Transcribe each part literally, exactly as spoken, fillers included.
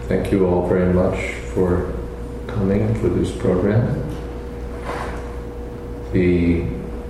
thank you all very much for coming for this program. The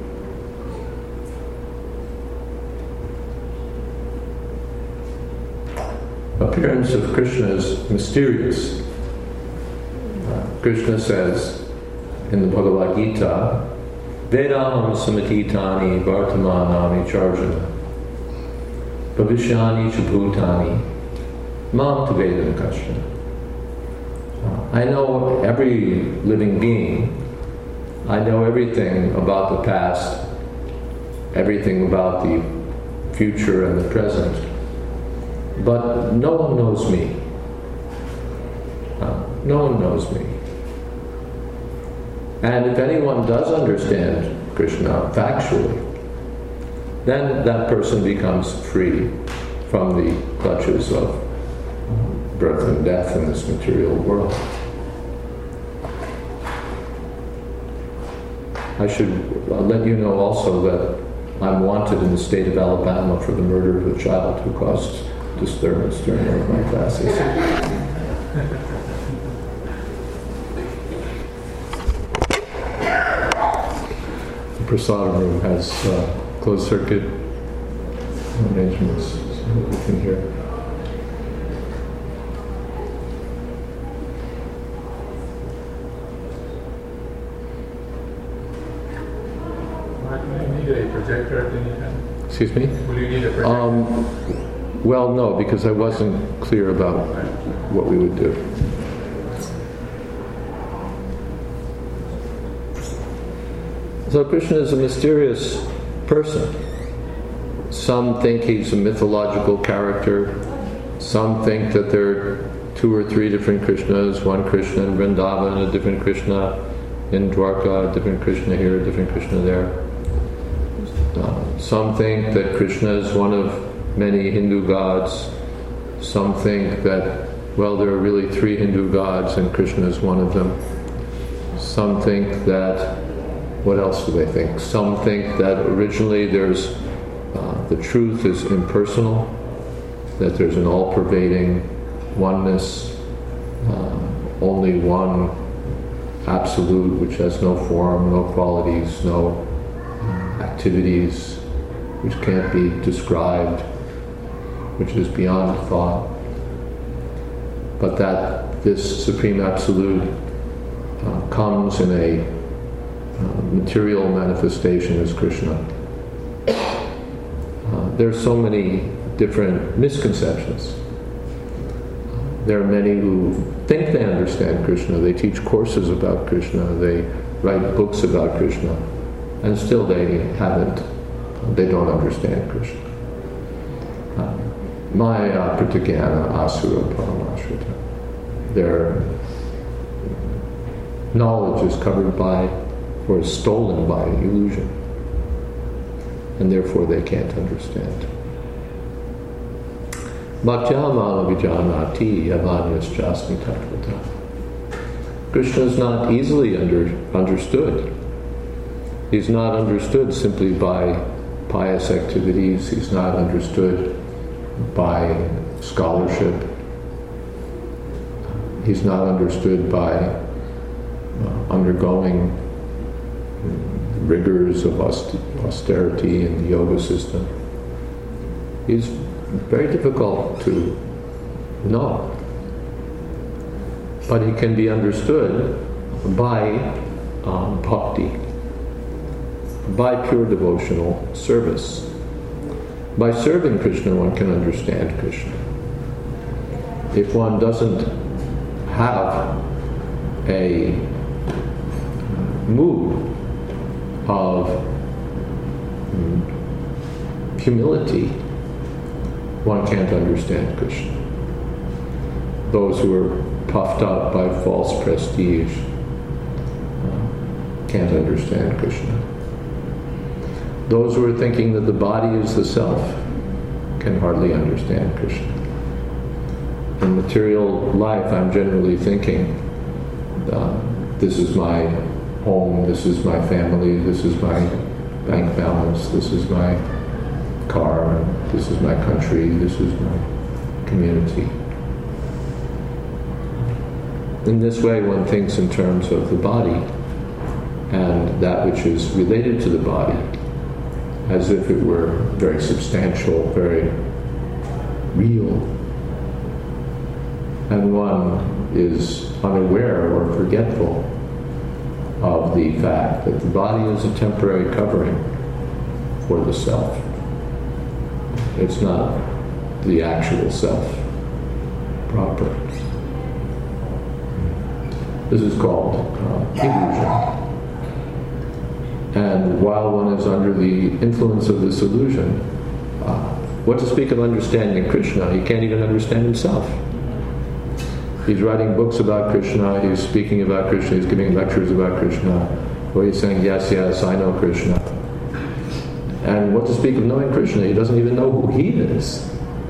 appearance of Krishna is mysterious. Uh, Krishna says in the Bhagavad Gita, Vedaham samatitani vartamanani charjana bhavishyani cha bhutani mam tu vedana kashana. I know every living being. I know everything about the past, everything about the future and the present. But no one knows me. Uh, no one knows me. And if anyone does understand Krishna factually, then that person becomes free from the clutches of birth and death in this material world. I should uh, let you know also that I'm wanted in the state of Alabama for the murder of a child who caused disturbance during one of my classes. The prasadam room has uh, closed circuit arrangements so that we can hear. Will you need a projector at any time? Excuse me? Will you need a projector? Um, well, no, because I wasn't clear about what we would do. So Krishna is a mysterious person. Some think he's a mythological character. Some think that there are two or three different Krishnas, one Krishna in Vrindavan, a different Krishna in Dwarka, a different Krishna here, a different Krishna there. Uh, some think that Krishna is one of many Hindu gods. Some think that, well, there are really three Hindu gods and Krishna is one of them. Some think that, what else do they think? Some think that originally there's, uh, the truth is impersonal, that there's an all-pervading oneness, uh, only one absolute which has no form, no qualities, no activities, which can't be described, which is beyond thought, but that this Supreme Absolute uh, comes in a uh, material manifestation as Krishna. Uh, there are so many different misconceptions. There are many who think they understand Krishna, they teach courses about Krishna, they write books about Krishna, and still they haven't, they don't understand Krishna. Uh, Maya pratyajnana asura paramashrita. Their knowledge is covered by, or is stolen by illusion, and therefore they can't understand. Bhaktyamala vijanati yavanyasjasmi tattvata. Krishna is not easily under, understood. He's not understood simply by pious activities. He's not understood by scholarship. He's not understood by uh, undergoing rigors of austerity in the yoga system. He's very difficult to know. But he can be understood by um, bhakti, by pure devotional service. By serving Krishna, one can understand Krishna. If one doesn't have a mood of humility, one can't understand Krishna. Those who are puffed up by false prestige can't understand Krishna. Those who are thinking that the body is the self can hardly understand Krishna. In material life, I'm generally thinking, uh, this is my home, this is my family, this is my bank balance, this is my car, this is my country, this is my community. In this way, one thinks in terms of the body and that which is related to the body as if it were very substantial, very real. And one is unaware or forgetful of the fact that the body is a temporary covering for the self. It's not the actual self proper. This is called uh, illusion. And while one is under the influence of this illusion, uh, what to speak of understanding Krishna, he can't even understand himself. He's writing books about Krishna, he's speaking about Krishna, he's giving lectures about Krishna, where he's saying, yes, yes, I know Krishna. And what to speak of knowing Krishna, he doesn't even know who he is.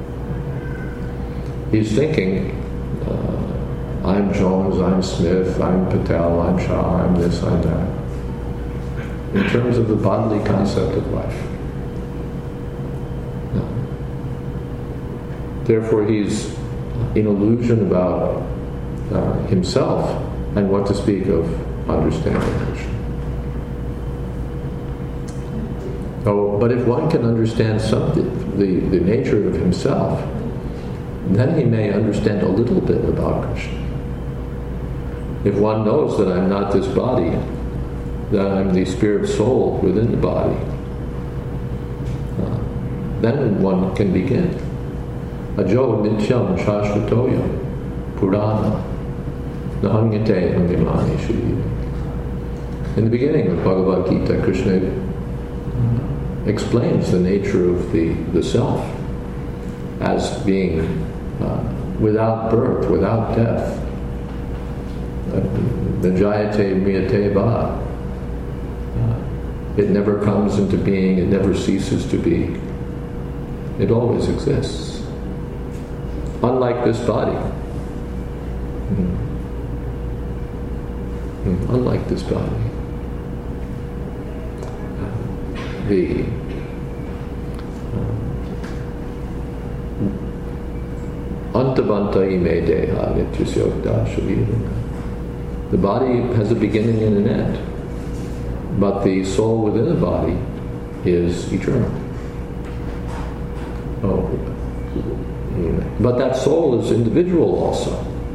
He's thinking, uh, I'm Jones, I'm Smith, I'm Patel, I'm Shah, I'm this, I'm that. In terms of the bodily concept of life. No. Therefore, he's in illusion about uh, himself and what to speak of understanding Krishna. Oh, but if one can understand something, the, the nature of himself, then he may understand a little bit about Krishna. If one knows that I'm not this body, that I'm the spirit soul within the body, uh, then one can begin. Ajo nityam shashvatoyam purana nahanyate andimani shri. In the beginning of Bhagavad Gita, Krishna explains the nature of the, the self as being uh, without birth, without death. Najayate mriyate va. It never comes into being, it never ceases to be. It always exists. Unlike this body. Mm. Mm. Unlike this body. The Antavanta ime deha nityasyoktā sharīram. The body has a beginning and an end. But the soul within the body is eternal. Oh, but that soul is individual also.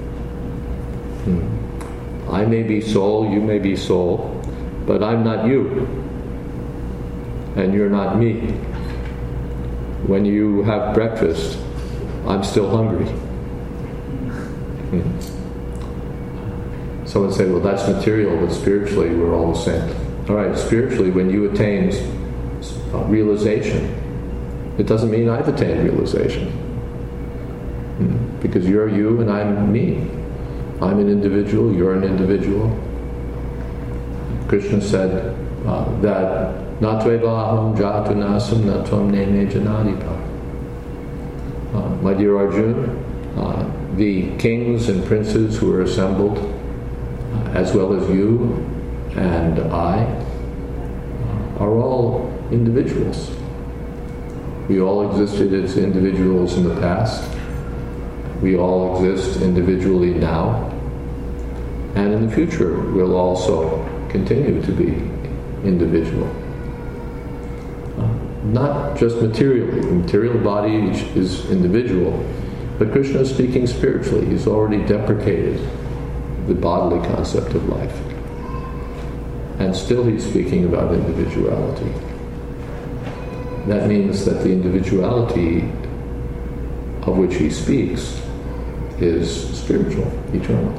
Hmm. I may be soul, you may be soul, but I'm not you, and you're not me. When you have breakfast, I'm still hungry. Hmm. Someone say, well, that's material, but spiritually we're all the same. All right, spiritually, when you attain uh, realization, it doesn't mean I've attained realization. Mm. Because you're you and I'm me. I'm an individual, you're an individual. Krishna said uh, that natvevaham jatunasam natvam nene janadipa. Uh, my dear Arjuna, uh, the kings and princes who are assembled, uh, as well as you and I, are all individuals. We all existed as individuals in the past. We all exist individually now. And in the future, we'll also continue to be individual. Uh, not just materially. The material body is individual, but Krishna is speaking spiritually. He's already deprecated the bodily concept of life. And still he's speaking about individuality. That means that the individuality of which he speaks is spiritual, eternal.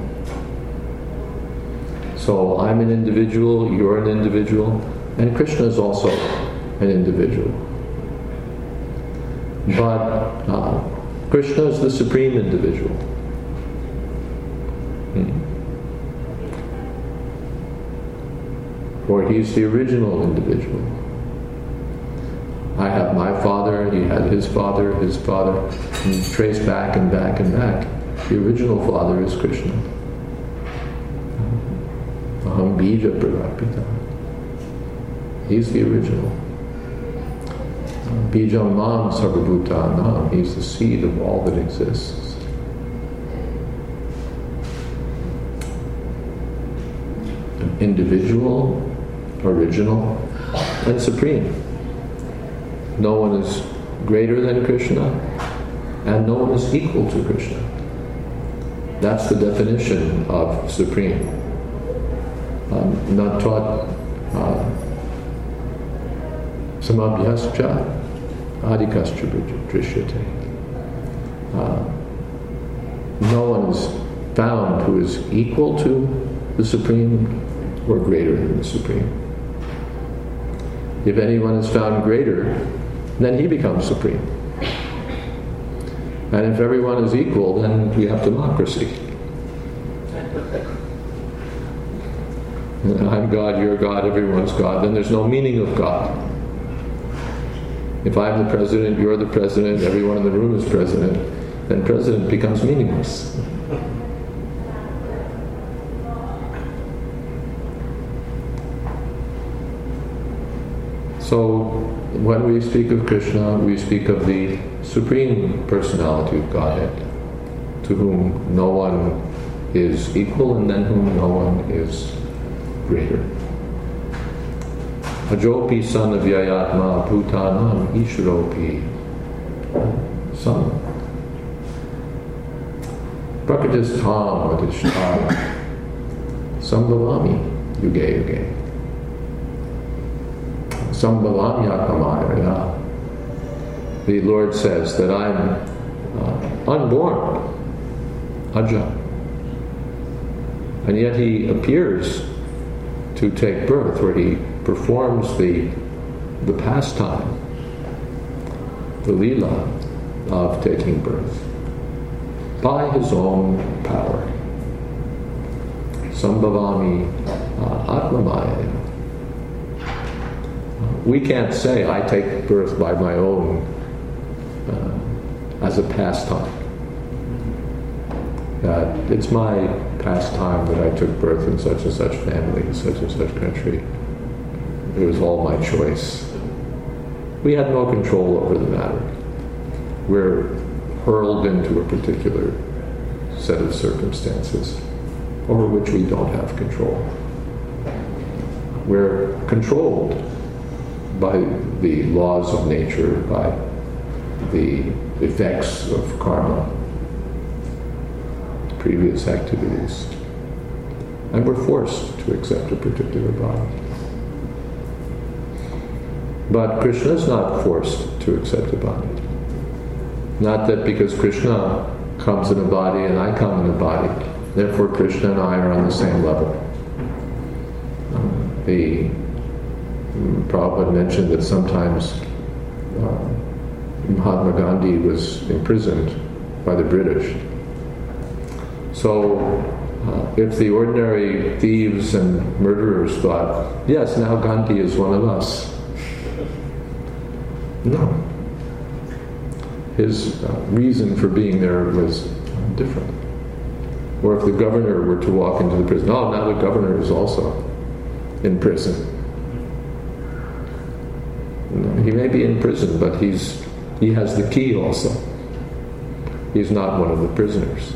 So I'm an individual, you're an individual, and Krishna is also an individual. But uh, Krishna is the supreme individual. Hmm. Or he's the original individual. I have my father, he had his father, his father, and trace back and back and back. The original father is Krishna. Aham bija prarapita. He's the original. Bijam mam sarvabhutanam. He's the seed of all that exists. individual, original, and supreme. No one is greater than Krishna, and no one is equal to Krishna. That's the definition of supreme. Um, not taught samabhyascha adikascha drishyate. No one is found who is equal to the Supreme or greater than the Supreme. If anyone is found greater, then he becomes supreme. And if everyone is equal, then we have democracy. I'm God, you're God, everyone's God. Then there's no meaning of God. If I'm the president, you're the president, everyone in the room is president, then president becomes meaningless. So, when we speak of Krishna, we speak of the Supreme Personality of Godhead, to whom no one is equal and than whom no one is greater. Ajopi son of Yayatma Bhutanam Ishwaropi son. Prakatis Tam Adishtar Sambhavami Yuge Yuge. Sambhavanyakamaya. The Lord says that I'm uh, unborn, Aja. And yet He appears to take birth, where He performs the, the pastime, the lila of taking birth, by His own power. Sambhavami uh, Atmamaya. We can't say, I take birth by my own, uh, as a pastime. That it's my pastime that I took birth in such and such family, in such and such country. It was all my choice. We had no control over the matter. We're hurled into a particular set of circumstances over which we don't have control. We're controlled by the laws of nature, by the effects of karma, previous activities. And we're forced to accept a particular body. But Krishna is not forced to accept a body. Not that because Krishna comes in a body and I come in a body, therefore Krishna and I are on the same level. Um, the Prabhupada mentioned that sometimes uh, Mahatma Gandhi was imprisoned by the British. So uh, if the ordinary thieves and murderers thought, yes, now Gandhi is one of us. No. His uh, reason for being there was different. Or if the governor were to walk into the prison, oh, now the governor is also in prison. He may be in prison, but he's he has the key also. He's not one of the prisoners.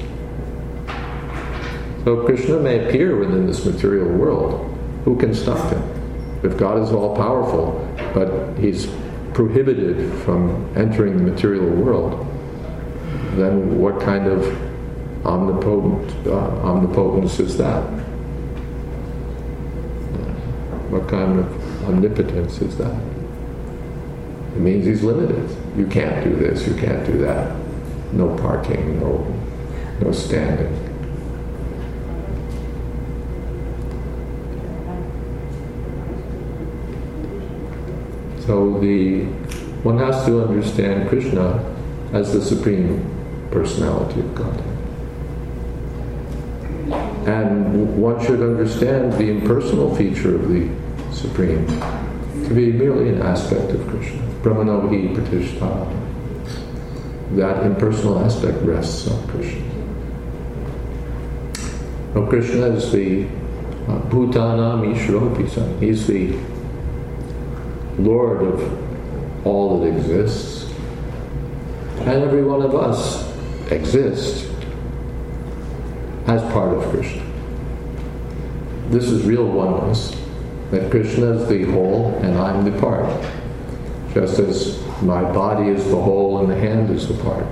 So Krishna may appear within this material world. Who can stop him? If God is all-powerful, but He's prohibited from entering the material world, then what kind of omnipotent uh, omnipotence is that? What kind of omnipotence is that? It means He's limited. You can't do this, you can't do that. No parking, no, no standing. So the one has to understand Krishna as the Supreme Personality of Godhead. And one should understand the impersonal feature of the Supreme to be merely an aspect of Krishna. Brahmano hi pratishtha. That impersonal aspect rests on Krishna. Now Krishna is the uh, Bhutanam Ishwaropi son. He's the Lord of all that exists. And every one of us exists as part of Krishna. this is real oneness, that Krishna is the whole and I'm the part, just as my body is the whole and the hand is the part.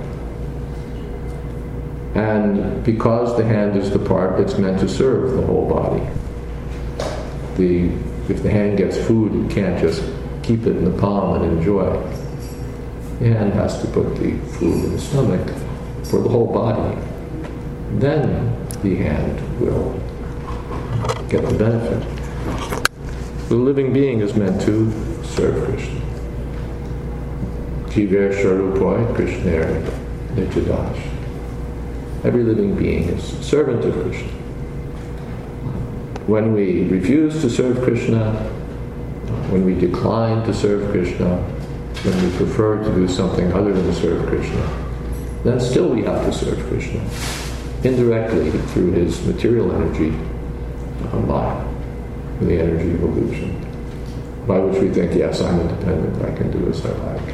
And because the hand is the part, it's meant to serve the whole body. The, if the hand gets food, it can't just keep it in the palm and enjoy. The hand has to put the food in the stomach for the whole body. Then the hand will get the benefit. The living being is meant to serve Krishna. Jiver Sharupoi Krishna Nityadash. Every living being is a servant of Krishna. When we refuse to serve Krishna, when we decline to serve Krishna, when we prefer to do something other than serve Krishna, then still we have to serve Krishna, indirectly through his material energy, uh, Maya, the energy of illusion, by which we think, yes, I'm independent, I can do as I like.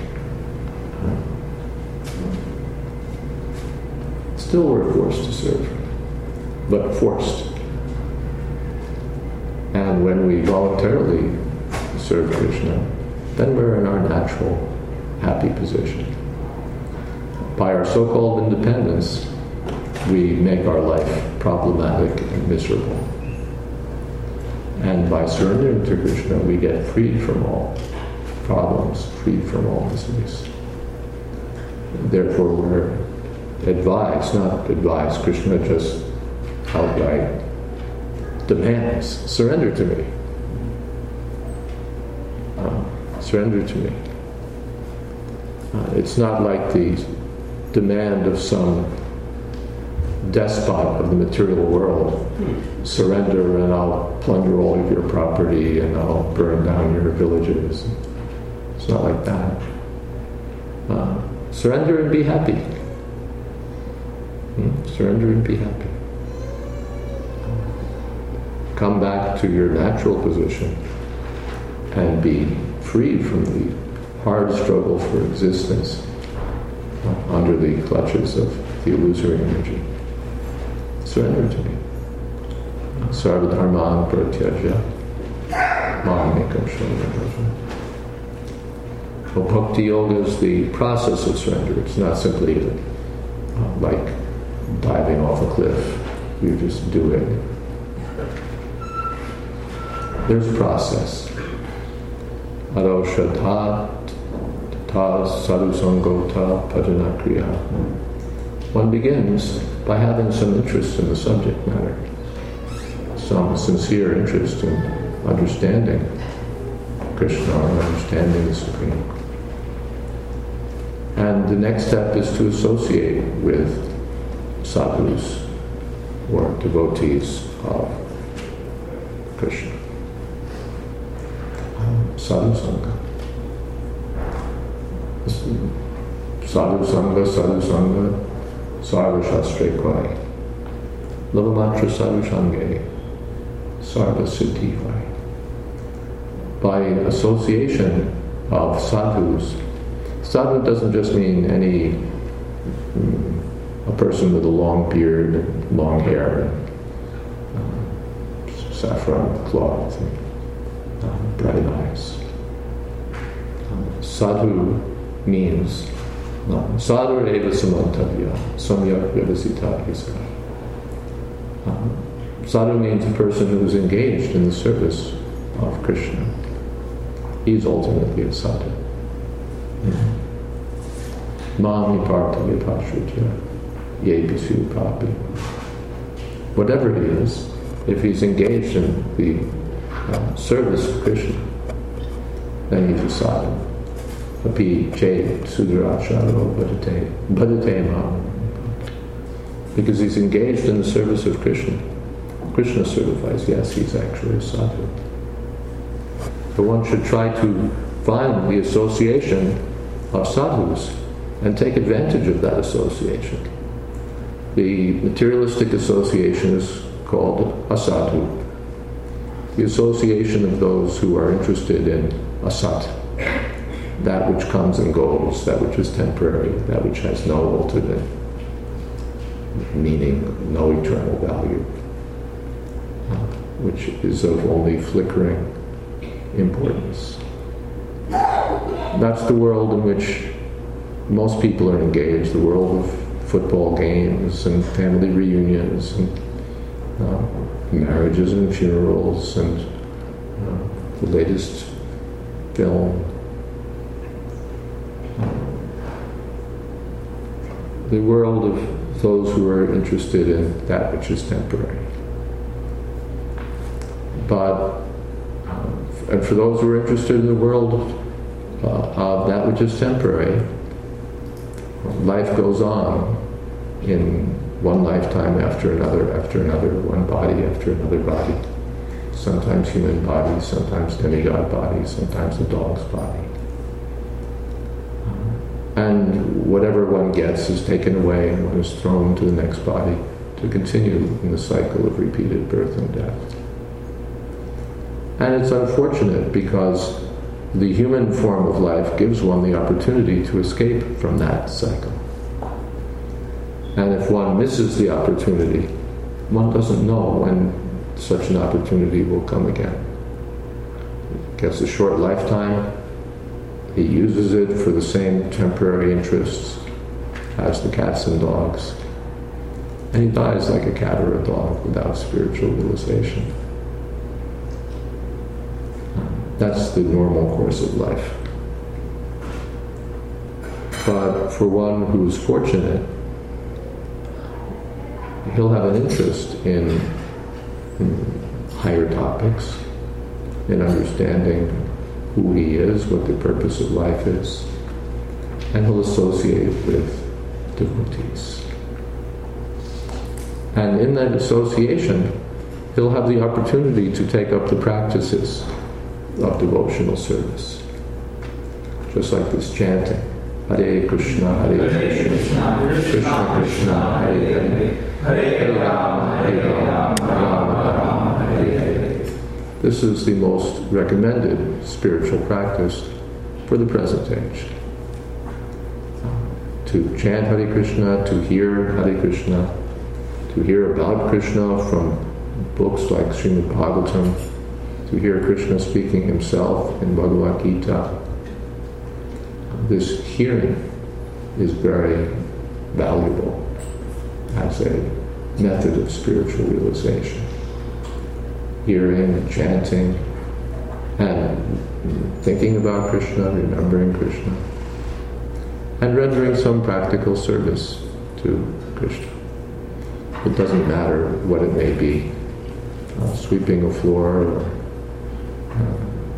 Still we're forced to serve, but forced. And when we voluntarily serve Krishna, then we're in our natural, happy position. By our so-called independence, we make our life problematic and miserable. And by surrendering to Krishna, we get freed from all problems, freed from all miseries. Therefore, we're advised, not advised, Krishna just outright demands, surrender to me. Uh, surrender to me. Uh, it's not like the demand of some despot of the material world. Surrender and I'll plunder all of your property and I'll burn down your villages. It's not like that. Uh, surrender and be happy. Hmm? Surrender and be happy. Come back to your natural position and be free from the hard struggle for existence uh, under the clutches of the illusory energy. Surrender to me. Sarva dharman pratyajya mamekam sharanam. Well, bhakti yoga is the process of surrender. It's not simply uh, like diving off a cliff. You just do it. There's a process. Aroshadha ta sadhusangota pajanakriya. One begins by having some interest in the subject matter, some sincere interest in understanding Krishna or understanding the Supreme. And the next step is to associate with sadhus or devotees of Krishna. Sadhu Sangha. Sadhu Sangha, Sadhu Sangha, Sarva Shastre Kwai. Lavamatra Sadhu Sangha, Sarva Siddhi Vai. By association of sadhus, sadhu doesn't just mean any a person with a long beard and long hair and uh, saffron cloth and uh, bright eyes. Uh, sadhu means uh, sadhu eva samantavya samyak vyavasita hisa. Uh, sadhu means a person who is engaged in the service of Krishna. He is ultimately a sadhu. Mami parta vipashritya ye pisu papi. Whatever he is, if he's engaged in the uh, service of Krishna, then he's a sadhu. Api che sudarasharo bhadate bhadate mam. Because he's engaged in the service of Krishna. Krishna certifies, yes, he's actually a sadhu. But one should try to find the association of sadhus and take advantage of that association. The materialistic association is called asadhu. The association of those who are interested in asat, that which comes and goes, that which is temporary, that which has no ultimate meaning, no eternal value. which is of only flickering importance. That's the world in which most people are engaged, the world of football games and family reunions and uh, marriages and funerals and uh, the latest film. The world of those who are interested in that which is temporary. But, uh, and for those who are interested in the world uh, of that which is temporary, life goes on in one lifetime after another, after another, one body after another body. Sometimes human bodies, sometimes demigod bodies, sometimes a dog's body. And whatever one gets is taken away and one is thrown to the next body to continue in the cycle of repeated birth and death. And it's unfortunate because the human form of life gives one the opportunity to escape from that cycle. And if one misses the opportunity, one doesn't know when such an opportunity will come again. He gets a short lifetime. He uses it for the same temporary interests as the cats and dogs. And he dies like a cat or a dog without spiritual realization. That's the normal course of life. But for one who's fortunate, he'll have an interest in, in higher topics, in understanding who he is, what the purpose of life is, and he'll associate with devotees. And in that association, he'll have the opportunity to take up the practices of devotional service. Just like this chanting, Hare Krishna, Hare Krishna, Krishna Krishna, Hare Hare, Hare Rama, Hare Rama, Rama Rama, Hare Hare. This is the most recommended spiritual practice for the present age. To chant Hare Krishna, to hear Hare Krishna, to hear about Krishna from books like Srimad Bhagavatam, to hear Krishna speaking himself in Bhagavad Gita. This hearing is very valuable as a method of spiritual realization. Hearing and chanting and thinking about Krishna, remembering Krishna, and rendering some practical service to Krishna. It doesn't matter what it may be, uh, sweeping a floor or uh,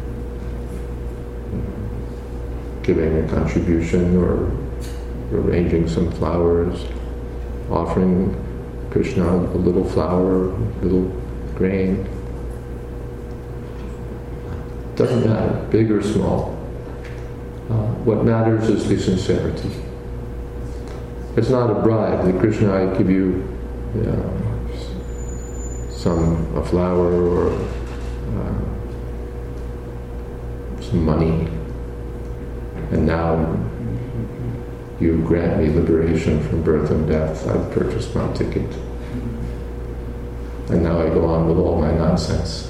giving a contribution or arranging some flowers, offering Krishna a little flower, a little grain. Doesn't matter, big or small. Uh, what matters is the sincerity. It's not a bribe that Krishna, I give you uh, some a flower or uh, some money, and now you grant me liberation from birth and death. I've purchased my ticket, and now I go on with all my nonsense.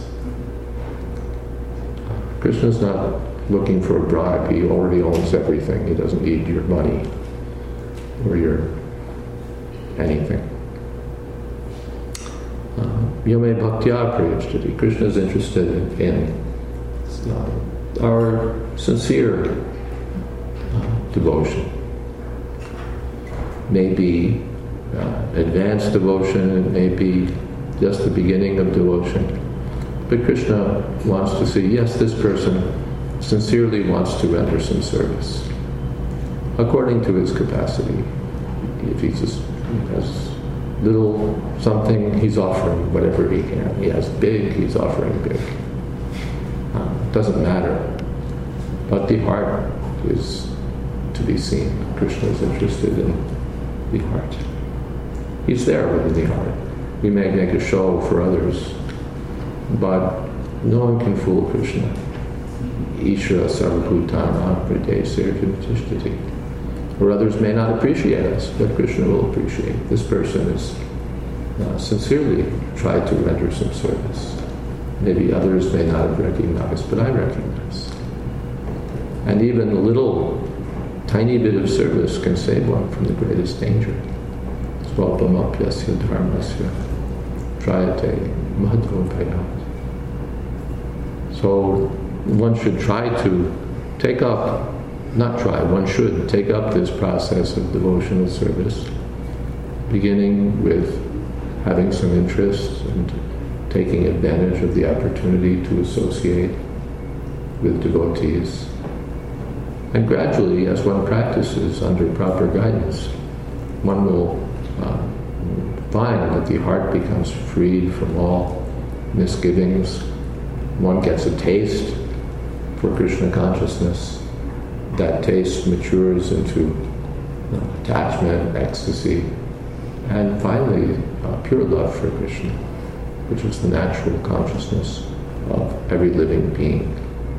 Krishna's not looking for a bribe. He already owns everything. He doesn't need your money or your anything. Yame bhaktya prayasthati. Krishna is interested in, in uh, our sincere uh, devotion. Maybe uh, advanced devotion, it may be just the beginning of devotion. But Krishna wants to see, yes, this person sincerely wants to render some service, according to his capacity. If he just has little something, he's offering whatever he can. He has big, he's offering big. Uh, doesn't matter. But the heart is to be seen. Krishna is interested in the heart. He's there within the heart. We may make a show for others, but no one can fool Krishna. Ishvara sarvabhutana pradesir tishtati. Or others may not appreciate us, but Krishna will appreciate. This person is uh, sincerely tried to render some service. maybe others may not have recognized, but I recognize. And even a little tiny bit of service can save one from the greatest danger. Swalpamapyasya dharmasya trayate madhvapayat. So one should try to take up, not try, one should take up this process of devotional service, beginning with having some interest and taking advantage of the opportunity to associate with devotees. And gradually, as one practices under proper guidance, one will uh, find that the heart becomes freed from all misgivings. One gets a taste for Krishna consciousness. That taste matures into you know, attachment, ecstasy, and finally uh, pure love for Krishna, which is the natural consciousness of every living being.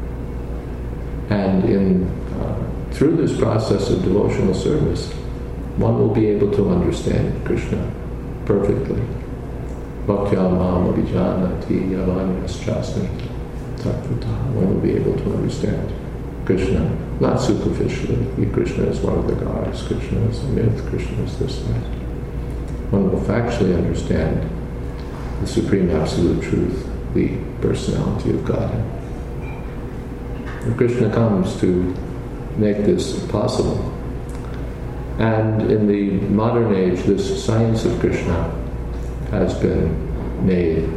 And in uh, through this process of devotional service, one will be able to understand Krishna perfectly. Bhaktya mam abhijanati yavanyastasmi tattva. One will be able to understand Krishna, not superficially. Krishna is one of the gods, Krishna is a myth, Krishna is this, that. One will factually understand the supreme absolute truth, the personality of God. And Krishna comes to make this possible. And in the modern age, this science of Krishna has been made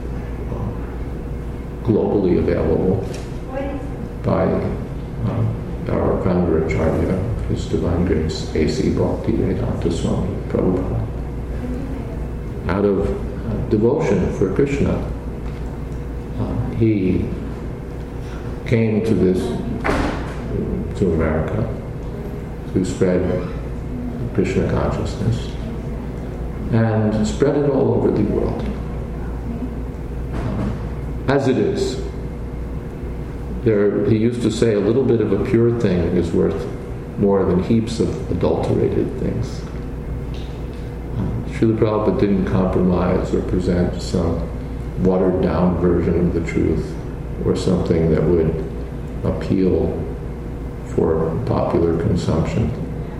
globally available by uh, our founder Acharya, His Divine Grace, A C Bhaktivedanta Swami Prabhupada. Out of uh, devotion for Krishna, uh, he came to this, to America, to spread Krishna consciousness, and spread it all over the world. As it is. There, he used to say, a little bit of a pure thing is worth more than heaps of adulterated things. Uh, Srila Prabhupada didn't compromise or present some watered-down version of the truth or something that would appeal for popular consumption.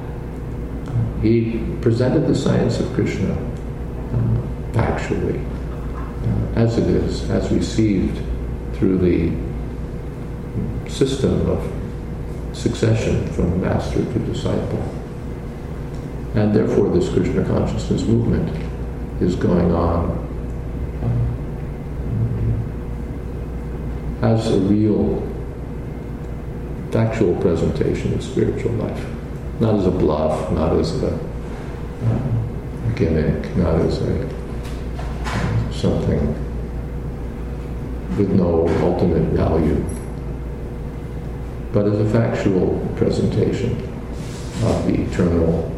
He presented the science of Krishna uh, factually, uh, as it is, as received through the system of succession from master to disciple. And therefore this Krishna consciousness movement is going on uh, as a real factual presentation of spiritual life. Not as a bluff, not as a uh, gimmick, not as a uh, something with no ultimate value, but as a factual presentation of the eternal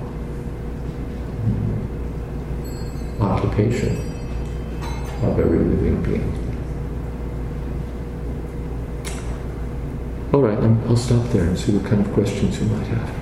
occupation of every living being. All right, I'll stop there and see what kind of questions you might have.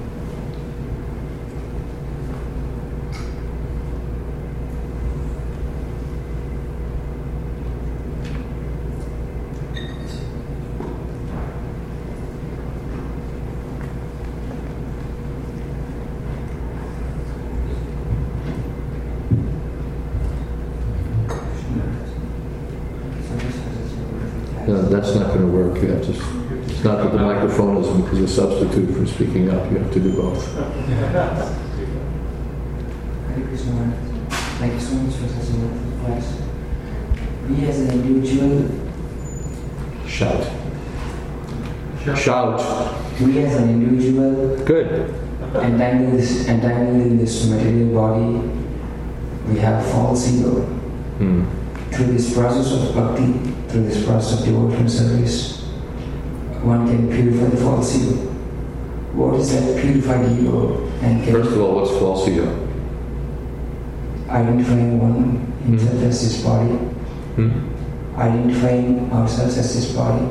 No, that's not going to work. You have to. It's not that the microphone is, is a substitute for speaking up. You have to do both. Hare Krishna. Thank you so much for such a wonderful class. We as an individual. Shout. Shout. We as an individual. Good. Entangled in this, entangled in this material body, we have false ego. Hmm. Through this process of bhakti, through this process of devotional service, one can purify the false ego. What is that purified ego? And can First of all, what's false ego? identifying one himself Hmm. as his body, Hmm? identifying ourselves as his body,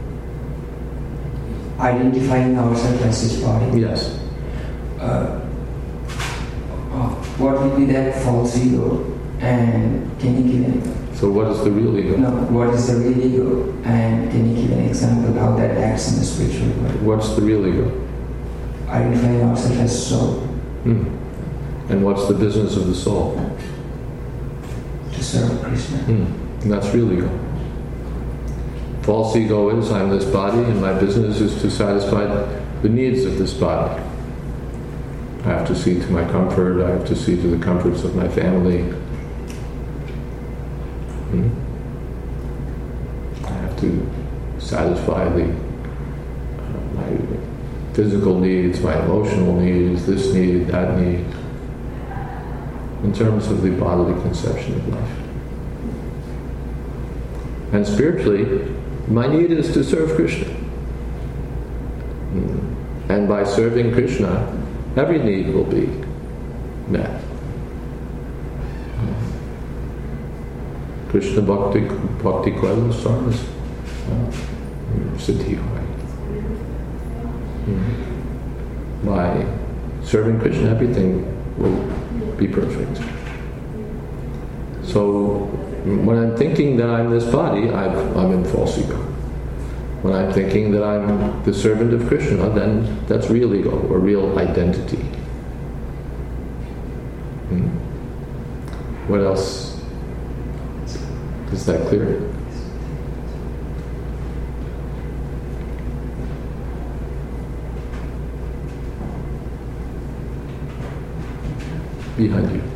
identifying ourselves as his body. Yes. Uh, uh, what will be that false ego? And can you give it? So what is the real ego? No, what is the real ego? And can you give an example how that acts in the spiritual world? What's the real ego? Identifying ourselves as soul. Hmm. And what's the business of the soul? To serve Krishna. Hmm. And that's real ego. False ego is, I'm this body and my business is to satisfy the needs of this body. I have to see to my comfort, I have to see to the comforts of my family. Hmm? I have to satisfy the uh, my physical needs, my emotional needs, this need, that need, in terms of the bodily conception of life. And spiritually, my need is to serve Krishna. Hmm. And by serving Krishna, every need will be met. Krishna Bhakti Bhakti Kailas Sarvas Siddhi Hoy. By serving Krishna, everything will be perfect. So when I'm thinking that I'm this body, I've, I'm in false ego. When I'm thinking that I'm the servant of Krishna, then that's real ego, or real identity. Hmm. What else? Is that clear? Behind you.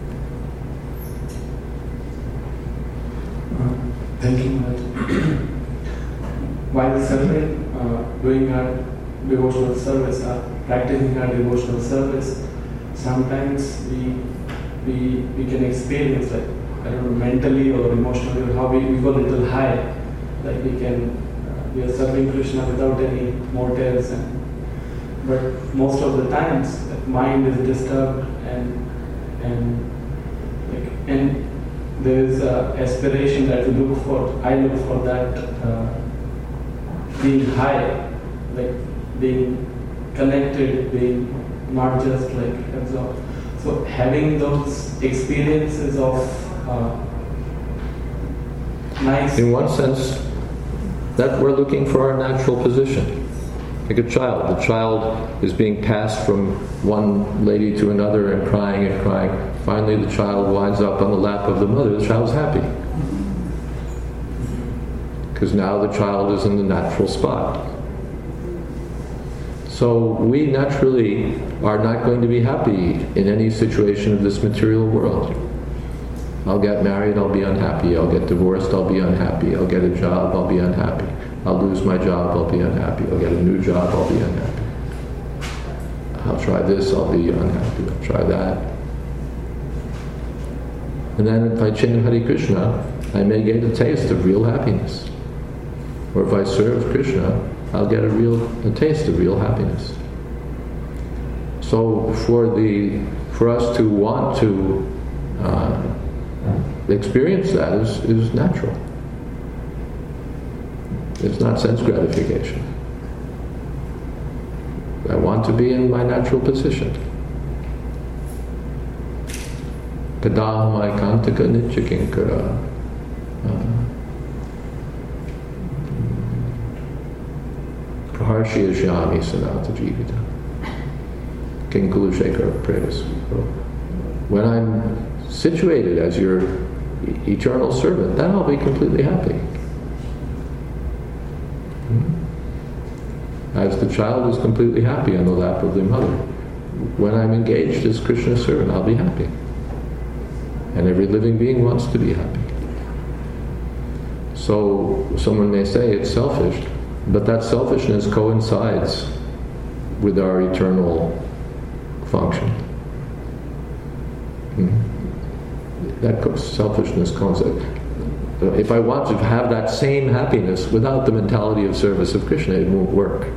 Uh, thinking that while serving, uh, doing our devotional service, uh, practicing our devotional service, sometimes we we we can experience, like, I don't know, mentally or emotionally, or how we, we go a little high, like we can uh, we are serving Krishna without any motives, and but most of the times the mind is disturbed, and and like and there is a aspiration that we look for. I look for that uh, being high, like being connected, being not just like absorbed. So having those experiences of uh, nice. In one sense, that we're looking for our natural position. Like a child. The child is being passed from one lady to another and crying and crying. Finally the child winds up on the lap of the mother. The child's happy. Because now the child is in the natural spot. So we naturally are not going to be happy in any situation of this material world. I'll get married, I'll be unhappy. I'll get divorced, I'll be unhappy. I'll get a job, I'll be unhappy. I'll lose my job, I'll be unhappy. I'll get a new job, I'll be unhappy. I'll try this, I'll be unhappy. I'll try that. And then if I chant Hare Krishna, I may get a taste of real happiness. Or if I serve Krishna, I'll get a real a taste of real happiness. So for the for us to want to uh, experience that is, is natural. It's not sense gratification. I want to be in my natural position. Kadaham aikantaka nityakinkara. Praharshi Ashyami Sanata Jivita. King Kulashekara prays. When I'm situated as your eternal servant, then I'll be completely happy. As the child is completely happy on the lap of the mother. When I'm engaged as Krishna's servant, I'll be happy. And every living being wants to be happy. So someone may say it's selfish, but that selfishness coincides with our eternal function. Hmm. That co- selfishness coincides. If I want to have that same happiness without the mentality of service of Krishna, it won't work.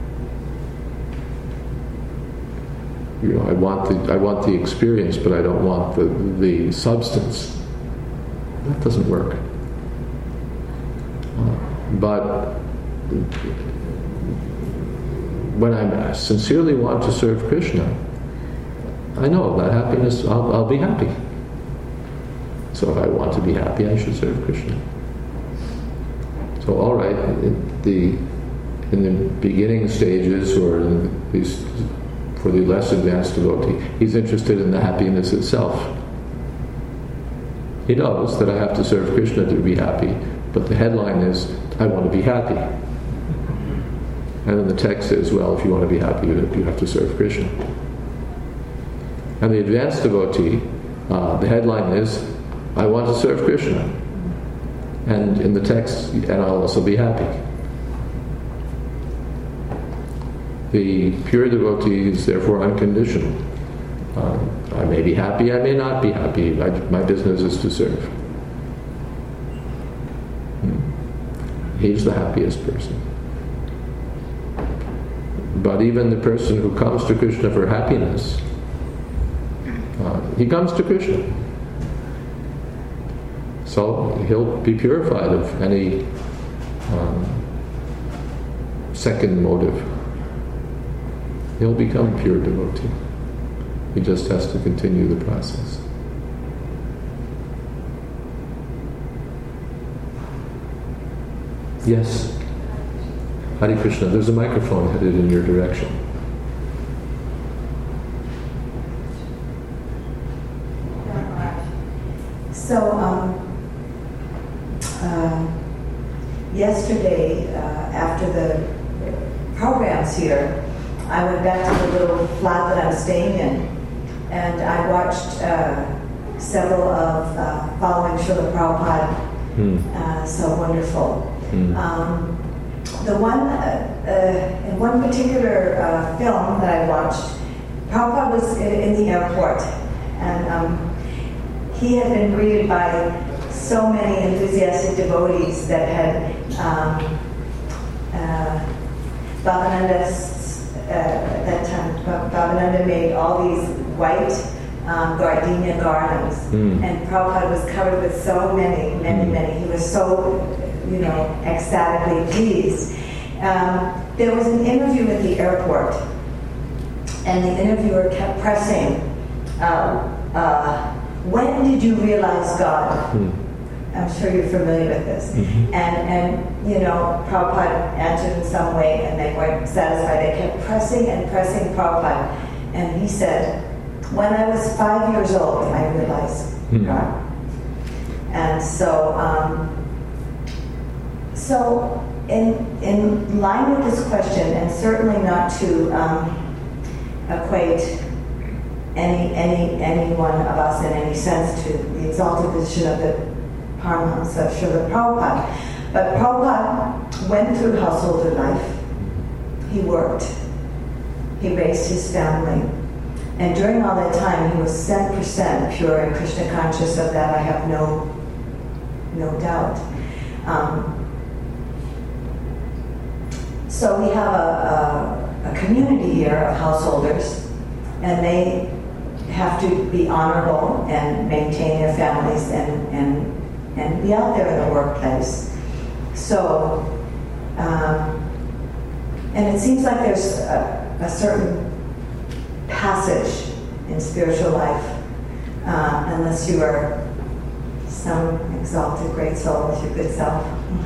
You know, I want the I want the experience, but I don't want the the substance. That doesn't work. But when I sincerely want to serve Krishna, I know that happiness, I'll, I'll be happy. So if I want to be happy, I should serve Krishna. So all right, in the in the beginning stages, or in these, for the less advanced devotee, he's interested in the happiness itself. He knows that I have to serve Krishna to be happy, but the headline is, I want to be happy. And then the text is, well, if you want to be happy, you have to serve Krishna. And the advanced devotee, uh, the headline is, I want to serve Krishna. And in the text, and I'll also be happy. The pure devotee is therefore unconditional. Uh, I may be happy, I may not be happy. My, my business is to serve. Hmm. He's the happiest person. But even the person who comes to Krishna for happiness, uh, he comes to Krishna. So he'll be purified of any um, second motive. He'll become a pure devotee. He just has to continue the process. Yes? Hare Krishna. There's a microphone headed in your direction. So, um, uh, yesterday, uh, after the programs here, I went back to the little flat that I'm staying in, and I watched uh, several of uh, Following Srila Prabhupada, Hmm. uh, so wonderful. Hmm. Um, the one, uh, uh, in one particular uh, film that I watched, Prabhupada was in, in the airport, and um, he had been greeted by so many enthusiastic devotees that had um, uh, Bhavananda, uh, at that time, Bhavananda made all these white um, gardenia garlands, Mm. and Prabhupada was covered with so many, many, Mm. many. He was so, you know, ecstatically pleased. Um, there was an interview at the airport, and the interviewer kept pressing, uh, uh, when did you realize God? Hmm. I'm sure you're familiar with this. Mhm. And, and, you know, Prabhupada answered in some way, and they weren't satisfied. They kept pressing and pressing Prabhupada. And he said, when I was five years old, I realized Hmm. God. And so, um, so in, in line with this question, and certainly not to um, equate any, any, any one of us in any sense to the exalted position of the Paramahamsa of Srila Prabhupada. But Prabhupada went through householder life. He worked. He raised his family. And during all that time, he was ten percent pure and Krishna conscious. Of that, I have no, no doubt. Um, so we have a, a, a community here of householders, and they have to be honorable and maintain their families and, and and be out there in the workplace. So, um, and it seems like there's a, a certain passage in spiritual life, uh, unless you are some exalted great soul with your good self.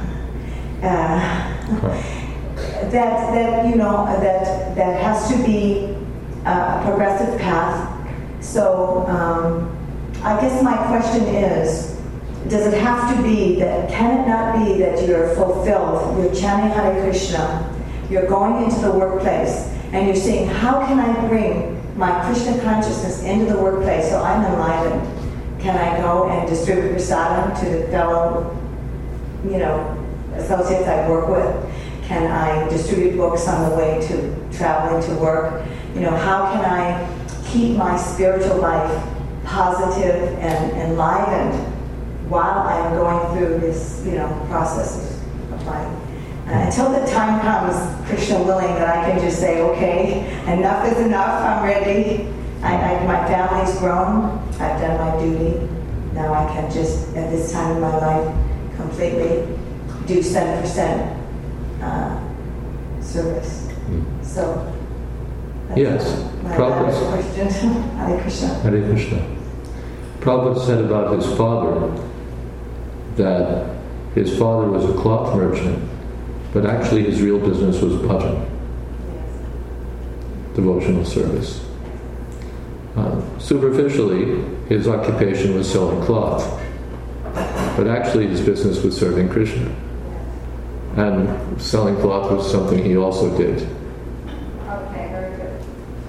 Uh, that, that, you know, that, that has to be a progressive path. So, um, I guess my question is, does it have to be that, can it not be that you're fulfilled, you're chanting Hare Krishna, you're going into the workplace, and you're saying, how can I bring my Krishna consciousness into the workplace so I'm enlivened? Can I go and distribute prasadam to the fellow, you know, associates I work with? Can I distribute books on the way to traveling to work? You know, how can I keep my spiritual life positive and enlivened while I'm going through this, you know, process of life? Uh, until the time comes, Krishna willing, that I can just say, okay, enough is enough, I'm ready. I, I, my family's grown, I've done my duty. Now I can just, at this time in my life, completely do seven percent uh, service. Hmm. So, that's Yes, my Prabhupada- last question. Hare Krishna. Hare Krishna. Prabhupada said about his father that his father was a cloth merchant, but actually his real business was bhajan, devotional service. Uh, superficially, his occupation was selling cloth, but actually his business was serving Krishna. And selling cloth was something he also did. Okay, very good.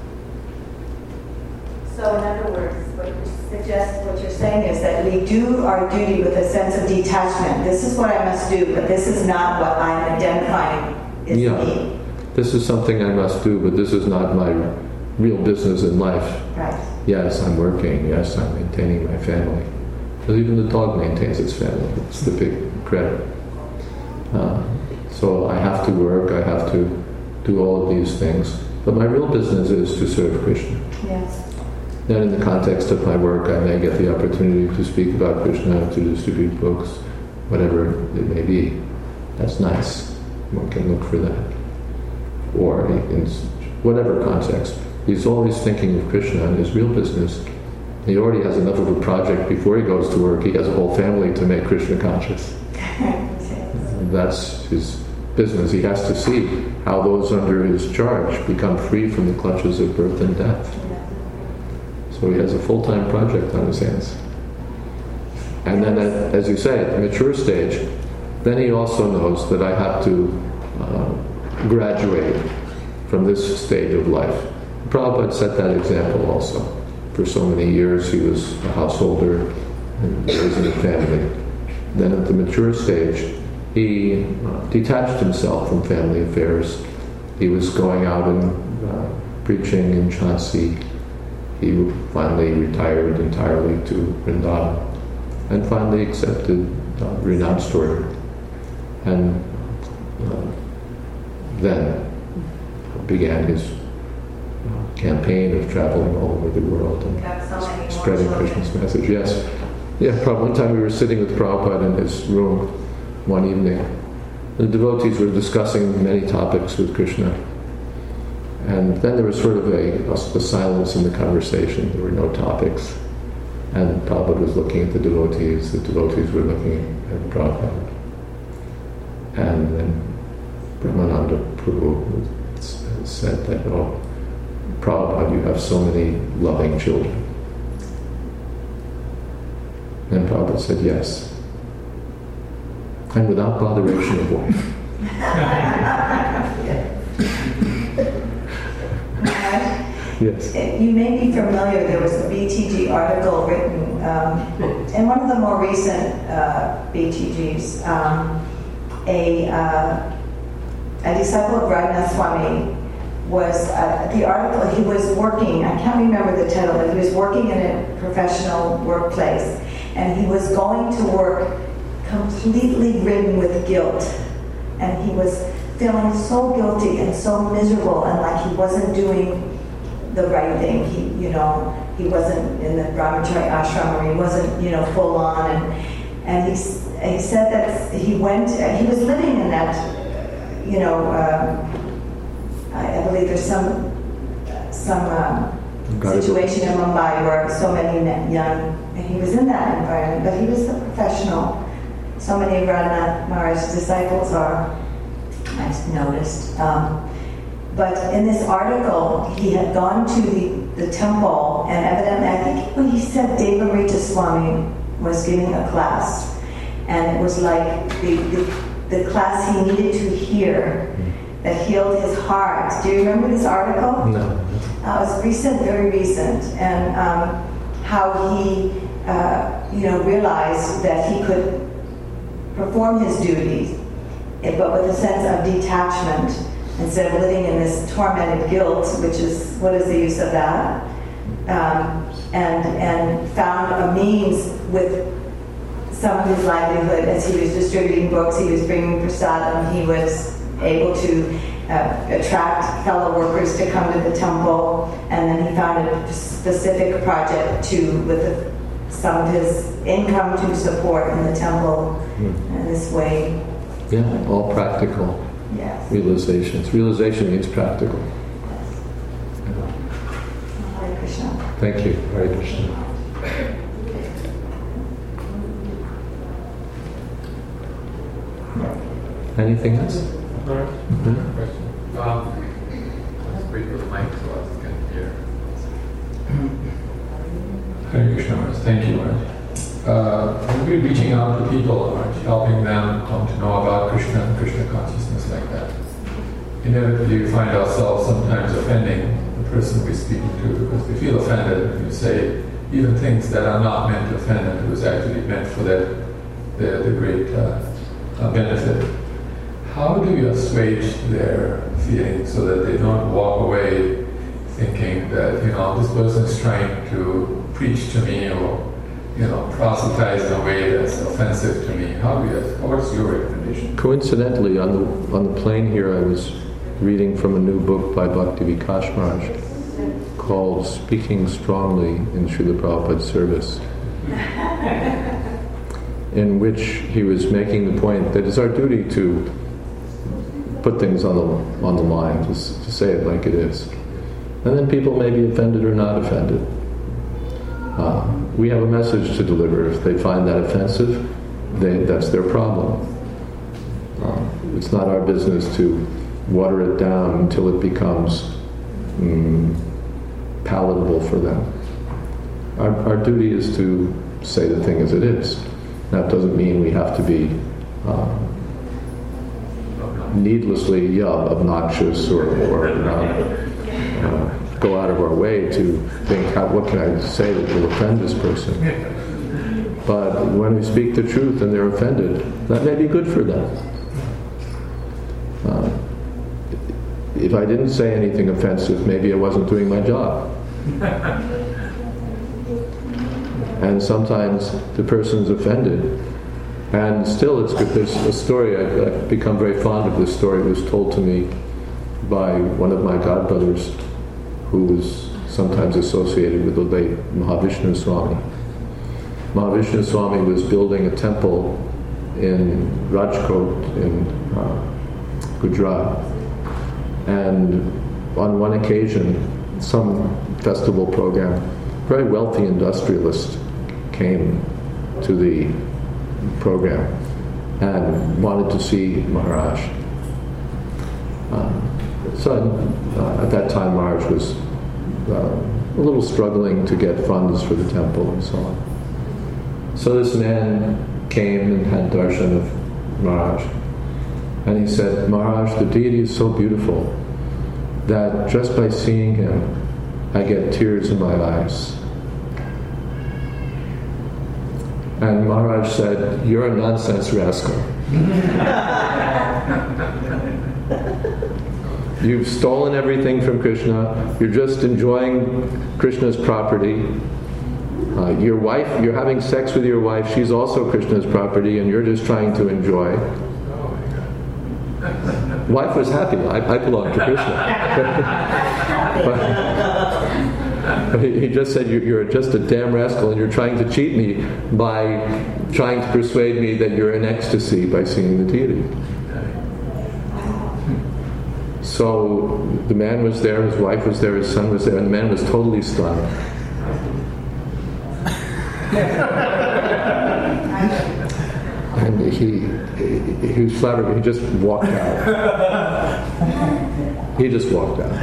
So in other words, what you suggest, what you're saying is that we do our duty with a sense of detachment. This is what I must do, but this is not what I'm identifying is Yeah. me. This is something I must do, but this is not my real business in life. Right. Yes, I'm working. Yes, I'm maintaining my family. Because even the dog maintains its family. It's the big credit. Uh, so I have to work, I have to do all of these things. But my real business is to serve Krishna. Yes. Then in the context of my work, I may get the opportunity to speak about Krishna, to distribute books, whatever it may be. That's nice. One can look for that. Or in whatever context. He's always thinking of Krishna and his real business. He already has enough of a project before he goes to work. He has a whole family to make Krishna conscious. And that's his business. He has to see how those under his charge become free from the clutches of birth and death. So he has a full-time project on his hands. And then, at, as you say, at the mature stage, then he also knows that I have to uh, graduate from this stage of life. Prabhupada set that example also. For so many years he was a householder and raising a family. Then at the mature stage, he uh, detached himself from family affairs. He was going out and uh, preaching in Jhansi. He finally retired entirely to Vrindavan and finally accepted, uh, renounced order. And uh, then began his uh, campaign of traveling all over the world and Got so many spreading more children. Krishna's message. Yes. Yeah, Prabhupada, one time we were sitting with Prabhupada in his room one evening. The devotees were discussing many topics with Krishna. And then there was sort of a, a, a silence in the conversation. There were no topics. And Prabhupada was looking at the devotees. The devotees were looking at Prabhupada. And then Brahmananda Prabhu said that, oh, Prabhupada, you have so many loving children. And Prabhupada said, yes. And without botheration of wife. Yes. You may be familiar, there was a B T G article written um, in one of the more recent uh, B T Gs. Um, a, uh, a disciple of Raghunath Swami was, uh, the article, he was working, I can't remember the title, but he was working in a professional workplace, and he was going to work completely ridden with guilt. And he was feeling so guilty and so miserable, and like he wasn't doing the right thing. He, you know, he wasn't in the Brahmachari ashram, or he wasn't, you know, full on. And and he he said that he went. He was living in that, you know. Um, I, I believe there's some some um, situation in Mumbai where so many young, and he was in that environment. But he was a professional. So many of Raghunath Maharaj's disciples are. I've noticed. Um, But in this article, he had gone to the, the temple, and evidently, I think when he said Devarita Swami was giving a class, and it was like the, the, the class he needed to hear that healed his heart. Do you remember this article? No. Uh, it was recent, very recent, and um, how he, uh, you know, realized that he could perform his duties, but with a sense of detachment, instead of living in this tormented guilt, which is, what is the use of that? Um, and and found a means with some of his livelihood as he was distributing books, he was bringing prasadam, he was able to uh, attract fellow workers to come to the temple, and then he found a specific project to, with the, some of his income to support in the temple in this way. Yeah, all practical. Yes. Realizations. Realization means practical. Hare Krishna. Thank you. Hare Krishna. Anything else? All right. Mhm. Question. Um, let's wait for the mic so others can hear. Hare Krishna, Maharaj. Thank you, Maharaj. Uh, when we're reaching out to people, Maharaj, helping them come to know about Krishna and Krishna consciousness like that, inevitably we find ourselves sometimes offending the person we're speaking to because we feel offended when you say even things that are not meant to offend them, it was actually meant for their, their, their great uh, uh, benefit. How do you assuage their feelings so that they don't walk away thinking that, you know, this person is trying to preach to me or, you know, proselytize in a way that's offensive to me? How do you, what's your recommendation? Coincidentally, on the on the plane here, I was reading from a new book by Bhakti Vikash Maharaj called Speaking Strongly in Srila Prabhupada's Service, in which he was making the point that it's our duty to put things on the on the line, to, to say it like it is. And then people may be offended or not offended. Uh, we have a message to deliver. If they find that offensive, they, that's their problem. Uh, it's not our business to water it down until it becomes mm, palatable for them. Our, our duty is to say the thing as it is. That doesn't mean we have to be uh, needlessly yeah, obnoxious or, or uh, uh, go out of our way to think, how, what can I say that will offend this person? But when we speak the truth and they're offended, that may be good for them. Uh, if I didn't say anything offensive, maybe I wasn't doing my job. And sometimes the person's offended, and still it's good. There's a story, I've, I've become very fond of this story. It was told to me by one of my godbrothers who was sometimes associated with the late Mahavishnu Swami. Mahavishnu Swami was building a temple in Rajkot in uh, Gujarat, and on one occasion, some festival program, a very wealthy industrialist came to the program and wanted to see Maharaj. Uh, so uh, at that time Maharaj was uh, a little struggling to get funds for the temple and so on. So this man came and had darshan of Maharaj, and he said, Maharaj, the deity is so beautiful that just by seeing him I get tears in my eyes. And Maharaj said, you're a nonsense rascal. You've stolen everything from Krishna. You're just enjoying Krishna's property. Uh, your wife, you're having sex with your wife. She's also Krishna's property, and you're just trying to enjoy. Wife was happy. I, I belong to Krishna. but, but he, he just said, you're, you're just a damn rascal, and you're trying to cheat me by trying to persuade me that you're in ecstasy by seeing the deity. So the man was there, his wife was there, his son was there, and the man was totally stunned. And he, he, he was flabbergasted. He just walked out. He just walked out.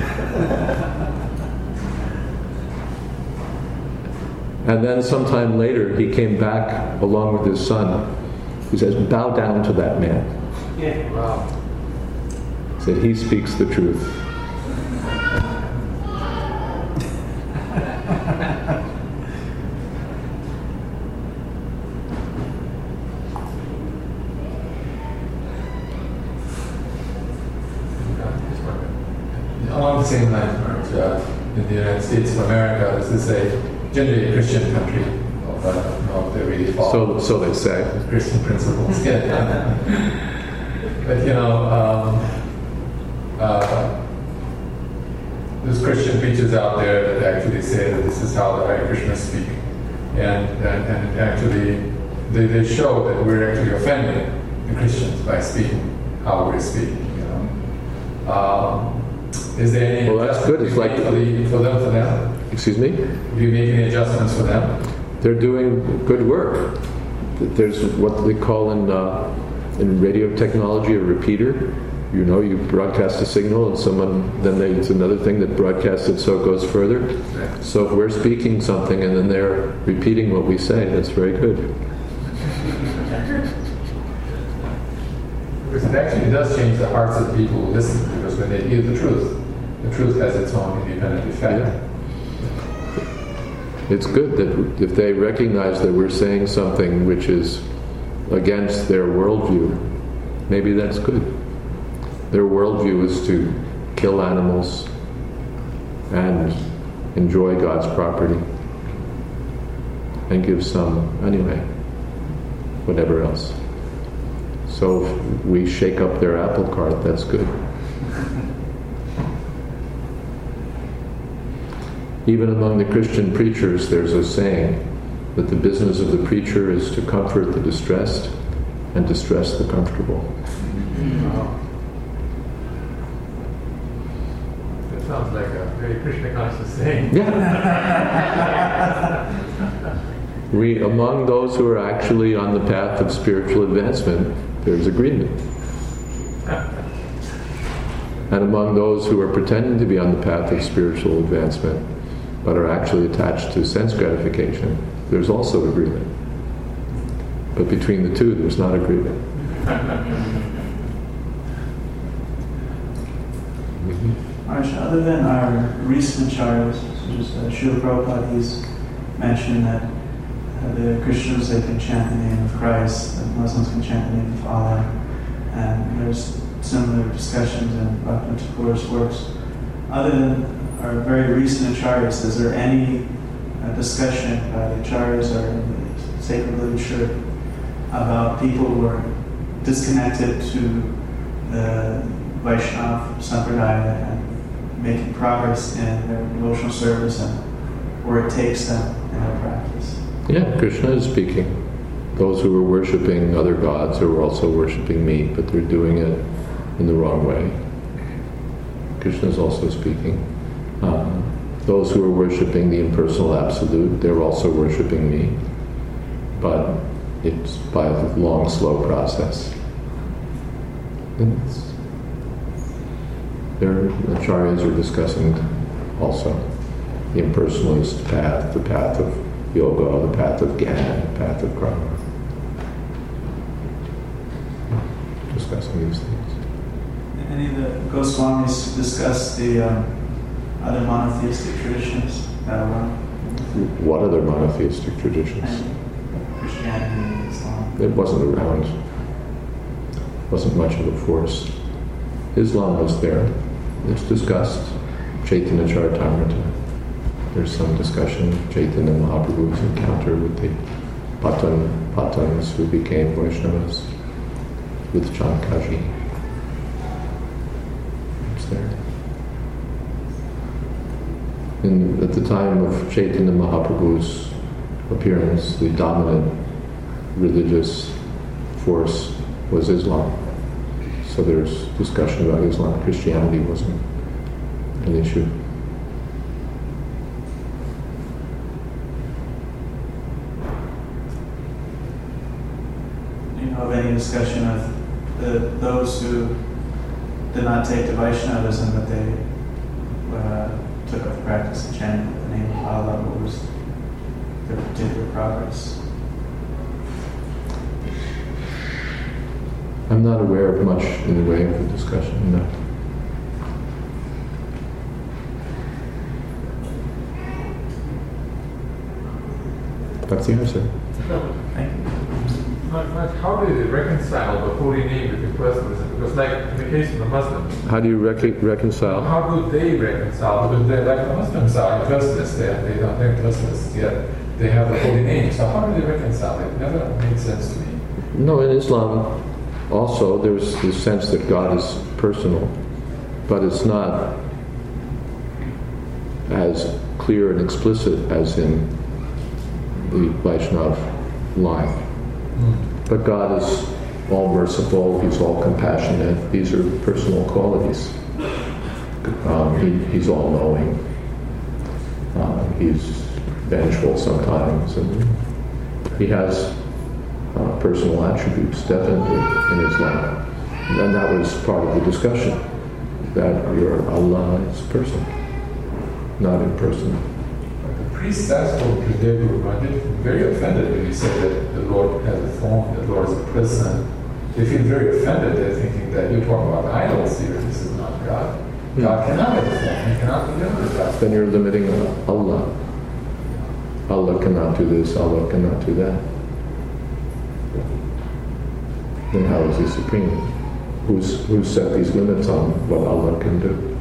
And then sometime later, he came back along with his son. He says, bow down to that man. Yeah. Wow. He said, he speaks the truth. Along the same lines, Maharaj, uh, in the United States of America, this is a generally a Christian country. But I don't know if they really follow So, so they say. Christian principles. Yeah. But you know, um, uh, there's Christian preachers out there that actually say that this is how the Hare Krishna speak, and and, and actually they, they show that we're actually offending the Christians by speaking how we're speaking. You know. Um, Is there any Well, that's good. It's like for, the, for them for them? Excuse me? Do you make any adjustments for them? They're doing good work. There's what they call in uh, in radio technology, a repeater. You know, you broadcast a signal and someone, then they, it's another thing that broadcasts it so it goes further. So if we're speaking something and then they're repeating what we say, that's very good. Because it actually does change the hearts of the people who listen, because when they hear the truth, the truth has its own independent effect. Yeah. It's good that if they recognize that we're saying something which is against their worldview, maybe that's good. Their worldview is to kill animals and enjoy God's property and give some anyway, whatever else. So if we shake up their apple cart, that's good. Even among the Christian preachers, there's a saying that the business of the preacher is to comfort the distressed and distress the comfortable. Wow. That sounds like a very Krishna conscious saying. Yeah. We, among those who are actually on the path of spiritual advancement, there's agreement. And among those who are pretending to be on the path of spiritual advancement, but are actually attached to sense gratification, there's also agreement. But between the two, there's not agreement. Mm-hmm. Maharaj, other than our recent acharyas, such as uh, Srila Prabhupada, he's mentioned that uh, the Christians, they can chant the name of Christ, the Muslims can chant the name of Allah, and there's similar discussions in Bhaktivinoda Thakur's works. Other than our very recent acharyas, is there any uh, discussion by the acharyas or in the sacred literature about people who are disconnected to the Vaishnava Sampradaya and making progress in their devotional service and where it takes them in their practice? Yeah, Krishna is speaking. Those who are worshipping other gods are also worshipping me, but they're doing it in the wrong way. Krishna is also speaking. Um, those who are worshipping the impersonal absolute, they're also worshipping me. But it's by a long, slow process. And it's, their acharyas are discussing also the impersonalist path, the path of yoga, the path of Gyan, the path of karma. Discussing these things. Any of the Goswamis discuss the um, other monotheistic traditions that are around? What other monotheistic traditions? And Christianity and Islam. It wasn't around. Wasn't much of a force. Islam was there. It's discussed. Chaitanya Charitamrita. There's some discussion of Chaitanya Mahaprabhu's encounter with the Patan, Patans who became Vaishnavas, with Chankaji. It's there. And at the time of Chaitanya Mahaprabhu's appearance, the dominant religious force was Islam. So there's discussion about Islam. Christianity wasn't an issue. Do you know of any discussion of the, those who did not take to Vaishnavism, but they uh, took up the practice of chanting the name of Allah? What was their particular progress? I'm not aware of much in the way of the discussion, no. That's the answer. Thank you. But, but how do they reconcile the holy name with impersonalism? Because like in the case of the Muslims, How do you rec- reconcile? how do they reconcile? Because they're like the Muslims are impersonalists, they, they don't think impersonalists yet. They have the holy name. So how do they reconcile? It never made sense to me. No, in Islam also there's the sense that God is personal, but it's not as clear and explicit as in the Vaishnav line. But God is all merciful, He's all compassionate. These are personal qualities. Um, he, he's all knowing. Uh, he's vengeful sometimes, and He has uh, personal attributes, definitely, in Islam. And that was part of the discussion, that your Allah is person, not impersonal. The priests asked for Gurudev Guru Maharaj, very offended when he said that the Lord has a form, the Lord is a person. They feel very offended. They're thinking that you're talking about idols here. This is not God. God cannot have a form. He cannot be limited by. Then you're limiting Allah. Allah cannot do this, Allah cannot do that. Then how is he supreme? Who's, who set these limits on what Allah can do?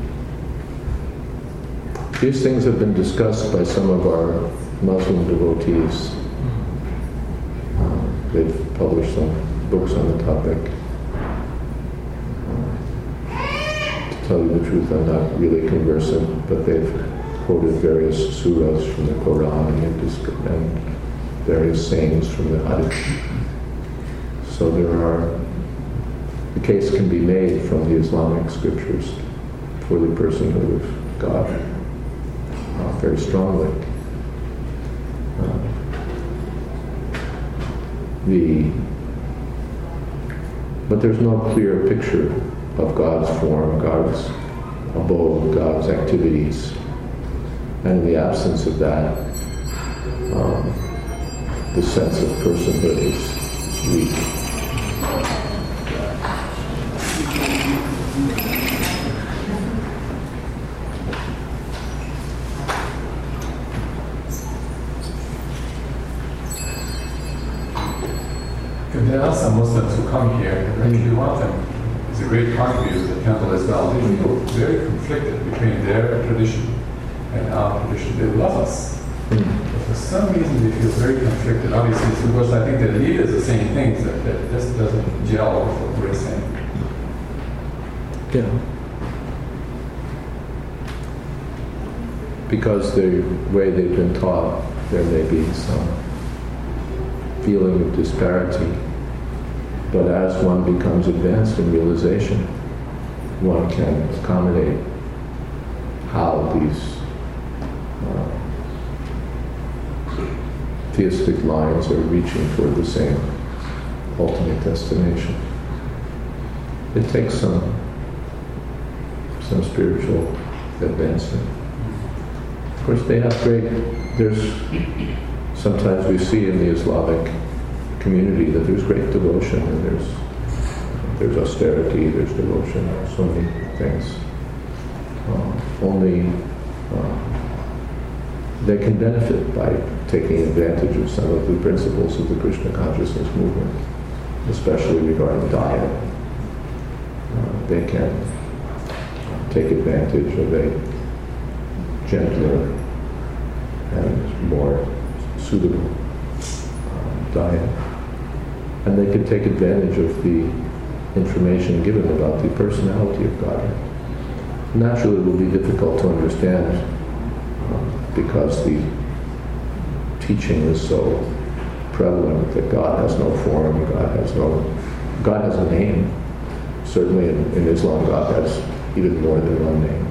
These things have been discussed by some of our Muslim devotees. Uh, they've published some books on the topic. Uh, to tell you the truth, I'm not really conversant, but they've quoted various surahs from the Quran and, disc- and various sayings from the Hadith. So there are, the case can be made from the Islamic scriptures for the personhood of God uh, very strongly. Uh, the But there's no clear picture of God's form, God's abode, God's activities. And in the absence of that, um, the sense of personhood is weak. There are some Muslims who come here, and actually one of them is a great contributor to the temple as well. They feel very conflicted between their tradition and our tradition. They love us. Mm. But for some reason they feel very conflicted. Obviously it's because I think their leaders are saying things that, that just doesn't gel with what we're saying. Yeah. Because the way they've been taught, there may be some feeling of disparity. But as one becomes advanced in realization, one can accommodate how these uh, theistic lines are reaching toward the same ultimate destination. It takes some some spiritual advancement. Of course, they have great. There's sometimes we see in the Islamic community that there's great devotion and there's there's austerity, there's devotion, so many things. Uh, only uh, they can benefit by taking advantage of some of the principles of the Krishna consciousness movement, especially regarding diet. Uh, they can take advantage of a gentler and more suitable uh, diet. And they can take advantage of the information given about the personality of God. Naturally, it will be difficult to understand uh, because the teaching is so prevalent that God has no form, God has no, God has a name. Certainly in, in Islam, God has even more than one name.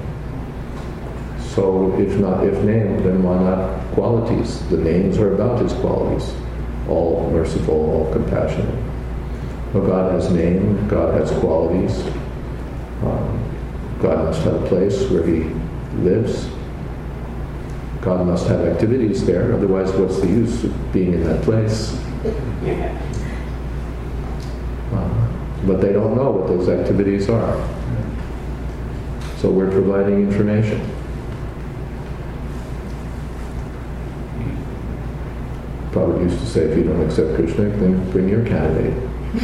So if not, if named, then why not qualities? The names are about his qualities. All merciful, all compassionate. Well, God has name, God has qualities. Um, God must have a place where he lives. God must have activities there, otherwise what's the use of being in that place? Uh, but they don't know what those activities are. So we're providing information. Probably used to say, if you don't accept Krishna, then bring your candidate.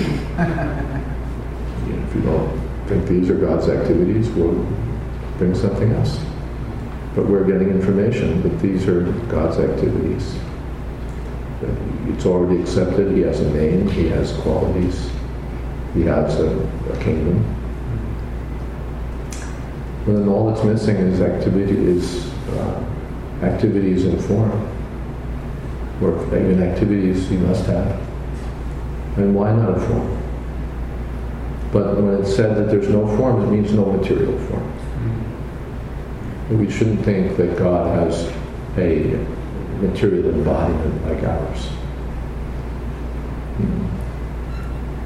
If you don't think these are God's activities, we'll bring something else. But we're getting information that these are God's activities. It's already accepted. He has a name. He has qualities. He has a, a kingdom. And then all that's missing is activity, is uh, activities in form. Or even activities he must have. And why not a form? But when it's said that there's no form, it means no material form. We shouldn't think that God has a material embodiment like ours.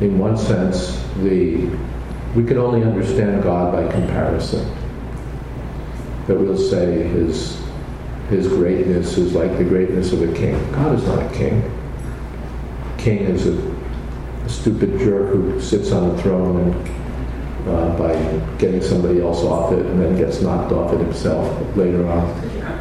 in one sense, the we can only understand God by comparison. That we'll say his his greatness is like the greatness of a king. God is not a king. King is a, a stupid jerk who sits on a throne and uh, by getting somebody else off it and then gets knocked off it himself later on.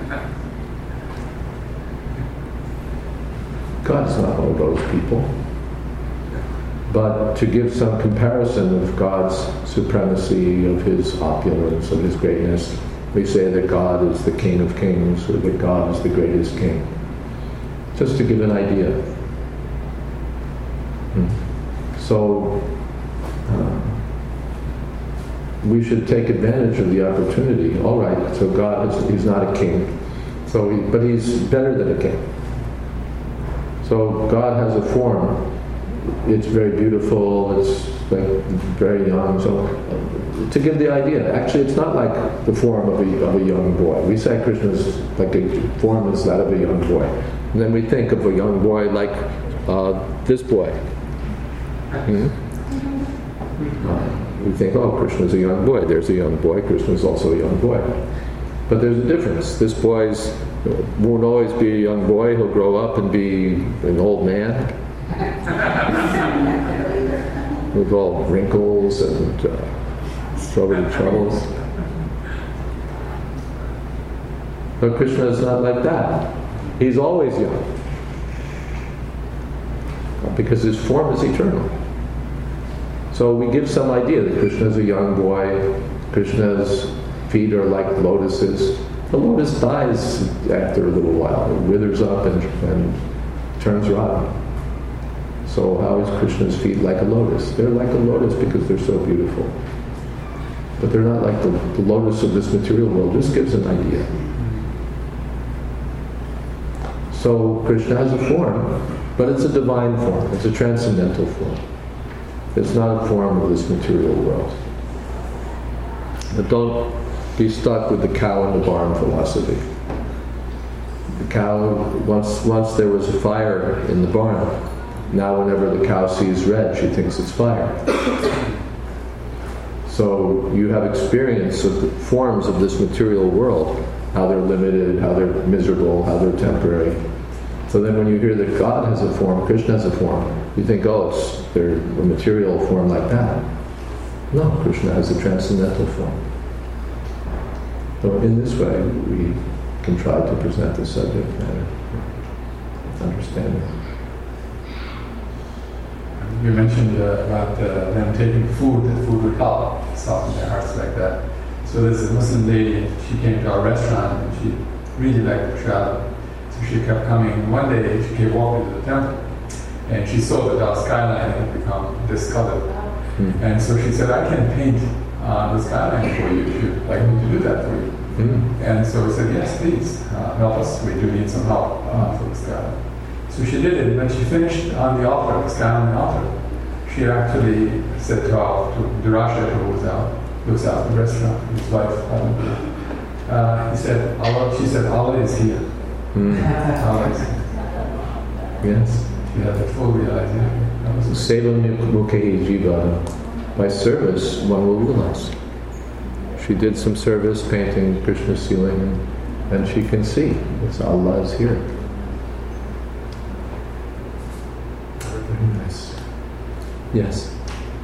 God is not one of those people. But to give some comparison of God's supremacy, of his opulence, of his greatness, we say that God is the King of Kings, or that God is the greatest king. Just to give an idea. Hmm. So, uh, we should take advantage of the opportunity. All right, so God is, he's not a king, so he, but he's better than a king. So God has a form. It's very beautiful, it's like very young, so uh, to give the idea, actually it's not like the form of a, of a young boy. We say Krishna's like a form is that of a young boy. And then we think of a young boy like uh, this boy. Hmm? Uh, we think, oh, Krishna's a young boy, there's a young boy, Krishna's also a young boy. But there's a difference. This boy's won't always be a young boy, he'll grow up and be an old man. With all wrinkles and uh, so many troubles. But Krishna is not like that. He's always young. Because his form is eternal. So we give some idea that Krishna is a young boy. Krishna's feet are like lotuses. The lotus dies after a little while. It withers up and, and turns rotten. So how is Krishna's feet like a lotus? They're like a lotus because they're so beautiful. But they're not like the, the lotus of this material world. This gives an idea. So Krishna has a form, but it's a divine form. It's a transcendental form. It's not a form of this material world. But don't be stuck with the cow in the barn philosophy. The cow, once, once there was a fire in the barn. Now whenever the cow sees red, she thinks it's fire. So you have experience of the forms of this material world, how they're limited, how they're miserable, how they're temporary. So then when you hear that God has a form, Krishna has a form, you think, oh, it's they're a material form like that. No, Krishna has a transcendental form. So in this way, we can try to present the subject matter with understanding. You mentioned uh, about uh, them taking food, that food would help soften their hearts like that. So there's a Muslim lady, she came to our restaurant and she really liked to travel. So she kept coming. One day she came walking to the temple and she saw that our skyline had become discolored. Mm. And so she said, I can paint uh, the skyline for you if you'd like me to do that for you. Mm. And so we said, yes, please, uh, help us. We do need some help uh, for the skyline. So she did it, and when she finished on the altar, the sky on the altar, she actually said to, our, to Durasha, who was out, looks out the restaurant, his wife, uh, he said, Allah, she said, Allah is here. Mm. Allah is here. Yes. She had the full realization. Seva mukhe jiva. By service, one will realize. She did some service painting Krishna's ceiling, and, and she can see it's Allah is here. Nice. Yes.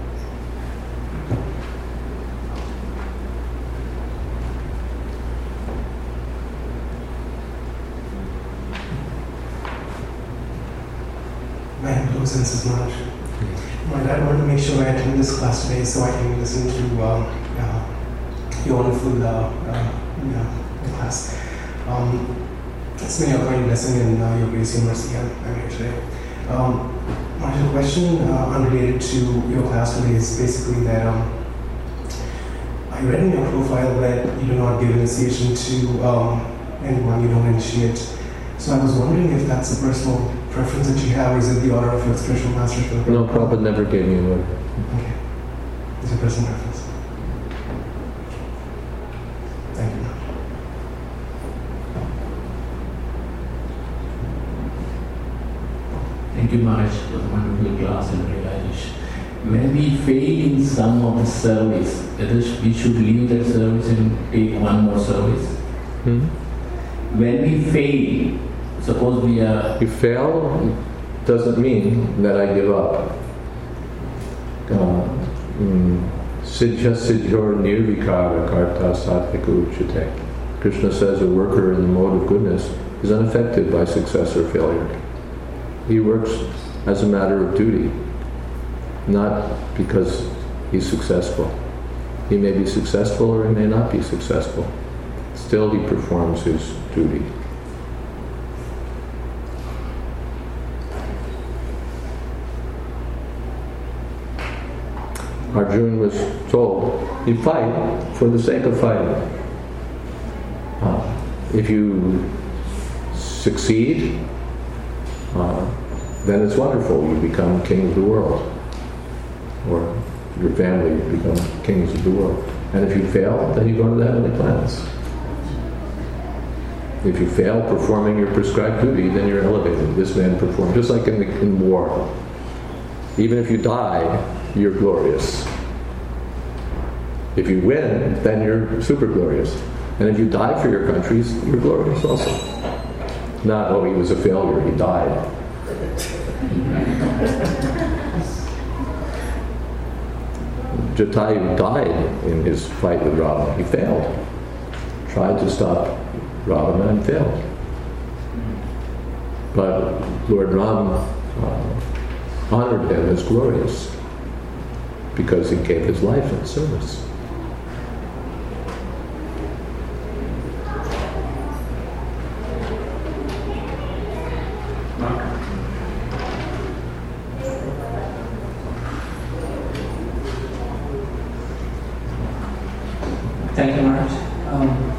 My hello, Senses Maharaj. My dad wanted to make sure I attend this class today so I can listen to um, uh, your wonderful uh, uh, yeah, class. Um, it's been your kind blessing and uh, your grace and mercy I'm here today. Um, My question uh, unrelated to your class today is basically that um, I read in your profile that you do not give initiation to um, anyone, you don't initiate. So I was wondering if that's a personal preference that you have, or is it the order of your spiritual master? No, Prabhupada never gave me a word. Okay. It's a personal preference. Thank you. Thank you, Maharaj, for the wonderful class and realization. when we fail in some of the service, whether we should leave that service and take one more service. Hmm? When we fail, suppose we are... You fail doesn't mean that I give up. Uh, mm, Siddha siddhyor nirvikara karta sattvika uchyate. Krishna says a worker in the mode of goodness is unaffected by success or failure. He works as a matter of duty, not because he's successful. He may be successful or he may not be successful. Still he performs his duty. Arjuna was told, you fight for the sake of fighting. Uh, if you succeed, uh, then it's wonderful. You become king of the world. Or your family become kings of the world. And if you fail, then you go to the heavenly planets. If you fail performing your prescribed duty, then you're elevated. This man performed, just like in, the, in war. Even if you die, you're glorious. If you win, then you're super glorious. And if you die for your countries, you're glorious also. Not, oh, he was a failure, he died. Jatayu died in his fight with Ravana. He failed. Tried to stop Ravana and failed. But Lord Ram uh, honored him as glorious because he gave his life in service. Thank you, Maharaj. Um,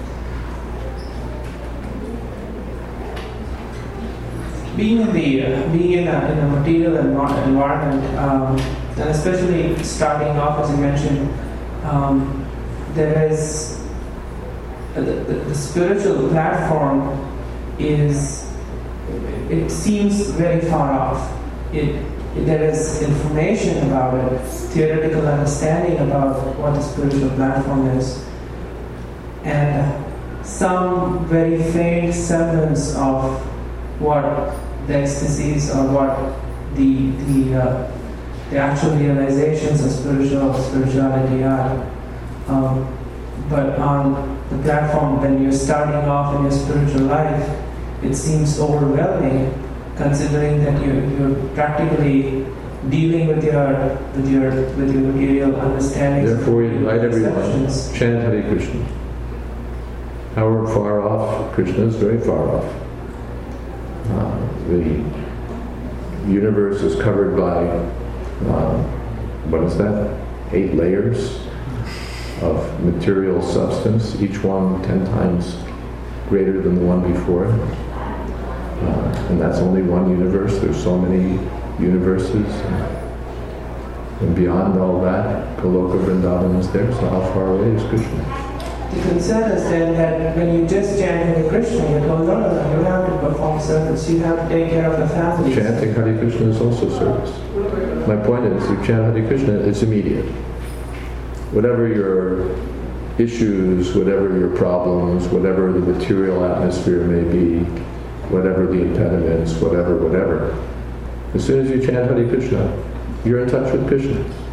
being in the uh, being in a, in a material environment, um, and especially starting off, as you mentioned, um, there is uh, the, the, the spiritual platform is it seems very far off. It There is information about it, theoretical understanding about what the spiritual platform is, and some very faint semblance of what the ecstasies or what the the, uh, the actual realizations of spiritual spirituality are. Um, but on the platform, when you're starting off in your spiritual life, it seems overwhelming, considering that you're, you're practically dealing with your with your with your material understanding. Therefore, we invite everyone chant Hare Krishna. However far off, Krishna is very far off. Uh, the universe is covered by uh, what is that? Eight layers of material substance, each one ten times greater than the one before it. Uh, and that's only one universe. There's so many universes. And, and beyond all that, Goloka Vrindavan is there. So how far away is Krishna? The concern is then that when you just chant Hare Krishna, you go, no, no, no, you have to perform service. You have to take care of the family. Chanting Hare Krishna is also service. My point is, you chant Hare Krishna, it's immediate. Whatever your issues, whatever your problems, whatever the material atmosphere may be, whatever the impediments, whatever, whatever. As soon as you chant Hare Krishna, you're in touch with Krishna.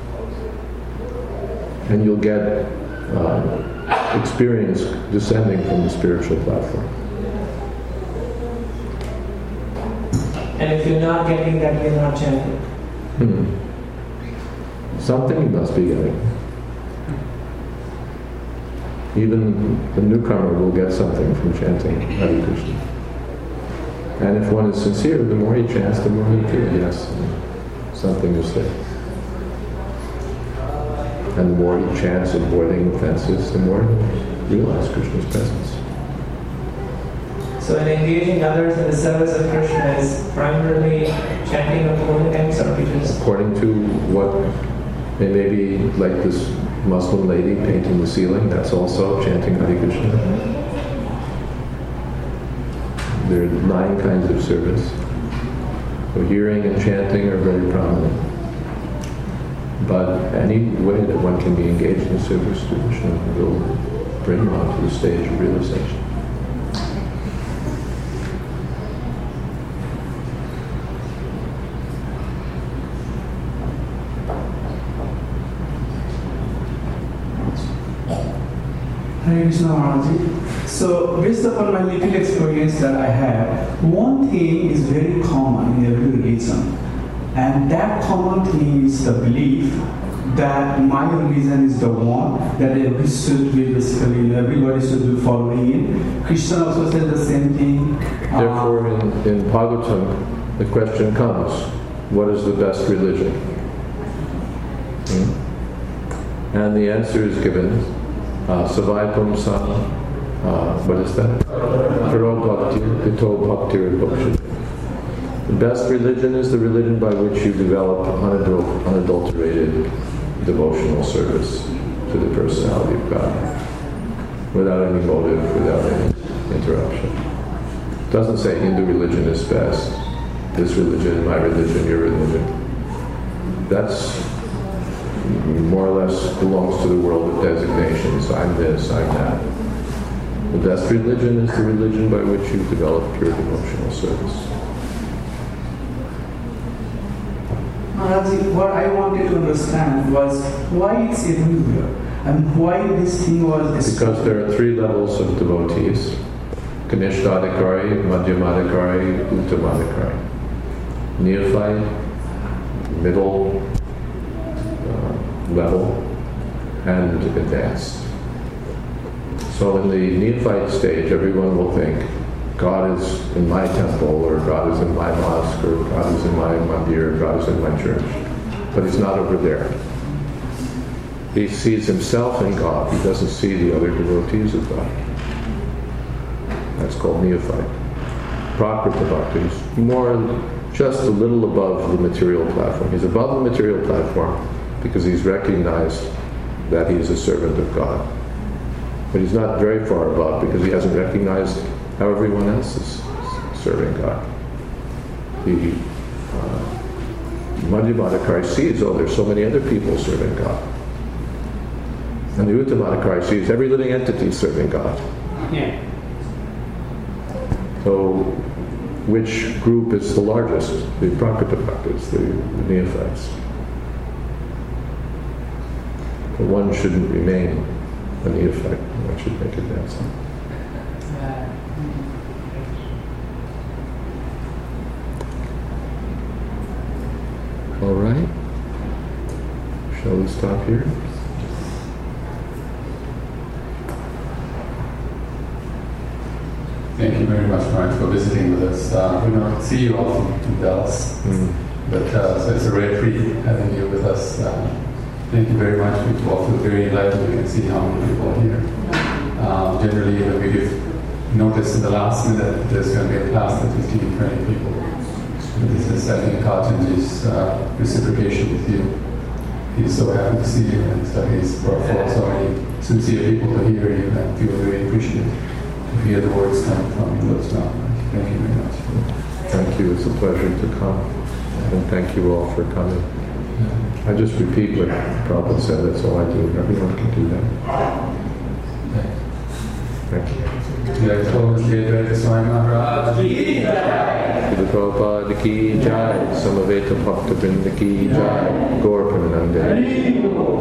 And you'll get uh, experience descending from the spiritual platform. And if you're not getting that, you're not chanting. Hmm. Something you must be getting. Even the newcomer will get something from chanting Hare Krishna. And if one is sincere, the more he chants, the more he feels, yes, something is there. And the more he chants avoiding offenses, the more he realizes Krishna's presence. So in engaging others in the service of Krishna is primarily chanting of holy names or just... According to what, it may be like this Muslim lady painting the ceiling, that's also chanting Hare Krishna. There are nine kinds of service. So hearing and chanting are very prominent. But any way that one can be engaged in service to Krishna will bring one to the stage of realization. Hare Krishna Maharaji. So, based upon my little experience that I have, one thing is very common in every religion, and that common thing is the belief that my religion is the one that every should be basically, everybody should be following in. Krishna also said the same thing. Therefore, in, in Bhagavatam, the question comes, what is the best religion? Hmm? And the answer is given, uh, Savaipam San, uh, what is that? Karo Bhakti, Ito Bhakti Bhakti. The best religion is the religion by which you develop unadul- unadulterated devotional service to the personality of God, without any motive, without any interruption. It doesn't say Hindu religion is best, this religion, my religion, your religion. That's more or less belongs to the world of designations. I'm this, I'm that. The best religion is the religion by which you develop pure devotional service. Maharaji, what I wanted to understand was why it's everywhere and why this thing was... Because there are three levels of devotees. Kanishthadikari, Madhyamadikari, Uttamadikari. Neophyte, middle uh, level, and advanced. So in the neophyte stage, everyone will think, God is in my temple, or God is in my mosque, or God is in my mandir, or God is in my church. But he's not over there. He sees himself in God. He doesn't see the other devotees of God. That's called neophyte. Prakrita Bhakti is more, just a little above the material platform. He's above the material platform because he's recognized that he's a servant of God. But he's not very far above because he hasn't recognized how everyone else is serving God. The uh, Madhyamadikari sees, oh, there's so many other people serving God. And the Uttamadikari sees every living entity serving God. Yeah. So, which group is the largest? The Prakrita Bhaktas, the, the neophytes. But one shouldn't remain a neophyte. One should make advancement. All right. Shall we stop here? Thank you very much, Maharaj, for visiting with us. Uh, we don't see you often in Dallas, mm. but uh, so it's a rare treat having you with us. Uh, thank you very much. We all feel very enlightened. We can see how many people are here. Uh, generally, when we give notice in the last minute, there's going to be a class of fifteen, twenty people. But this is, I think, Kajanji's uh, reciprocation with you. He's so happy to see you, and so he's brought forth so many sincere people to hear you and feel very appreciative to hear the words coming from you. Those now. Thank you very much. Thank you. It's a pleasure to come. And thank you all for coming. Yeah. I just repeat what Prabhupada said. That's all I do. Everyone can do that. Thank you. Jai Swami Maharaj Ki Jai. Srila Prabhupada Ki Jai. Samaveta Bhakta Vrinda Ki Jai. Gaur Premanande.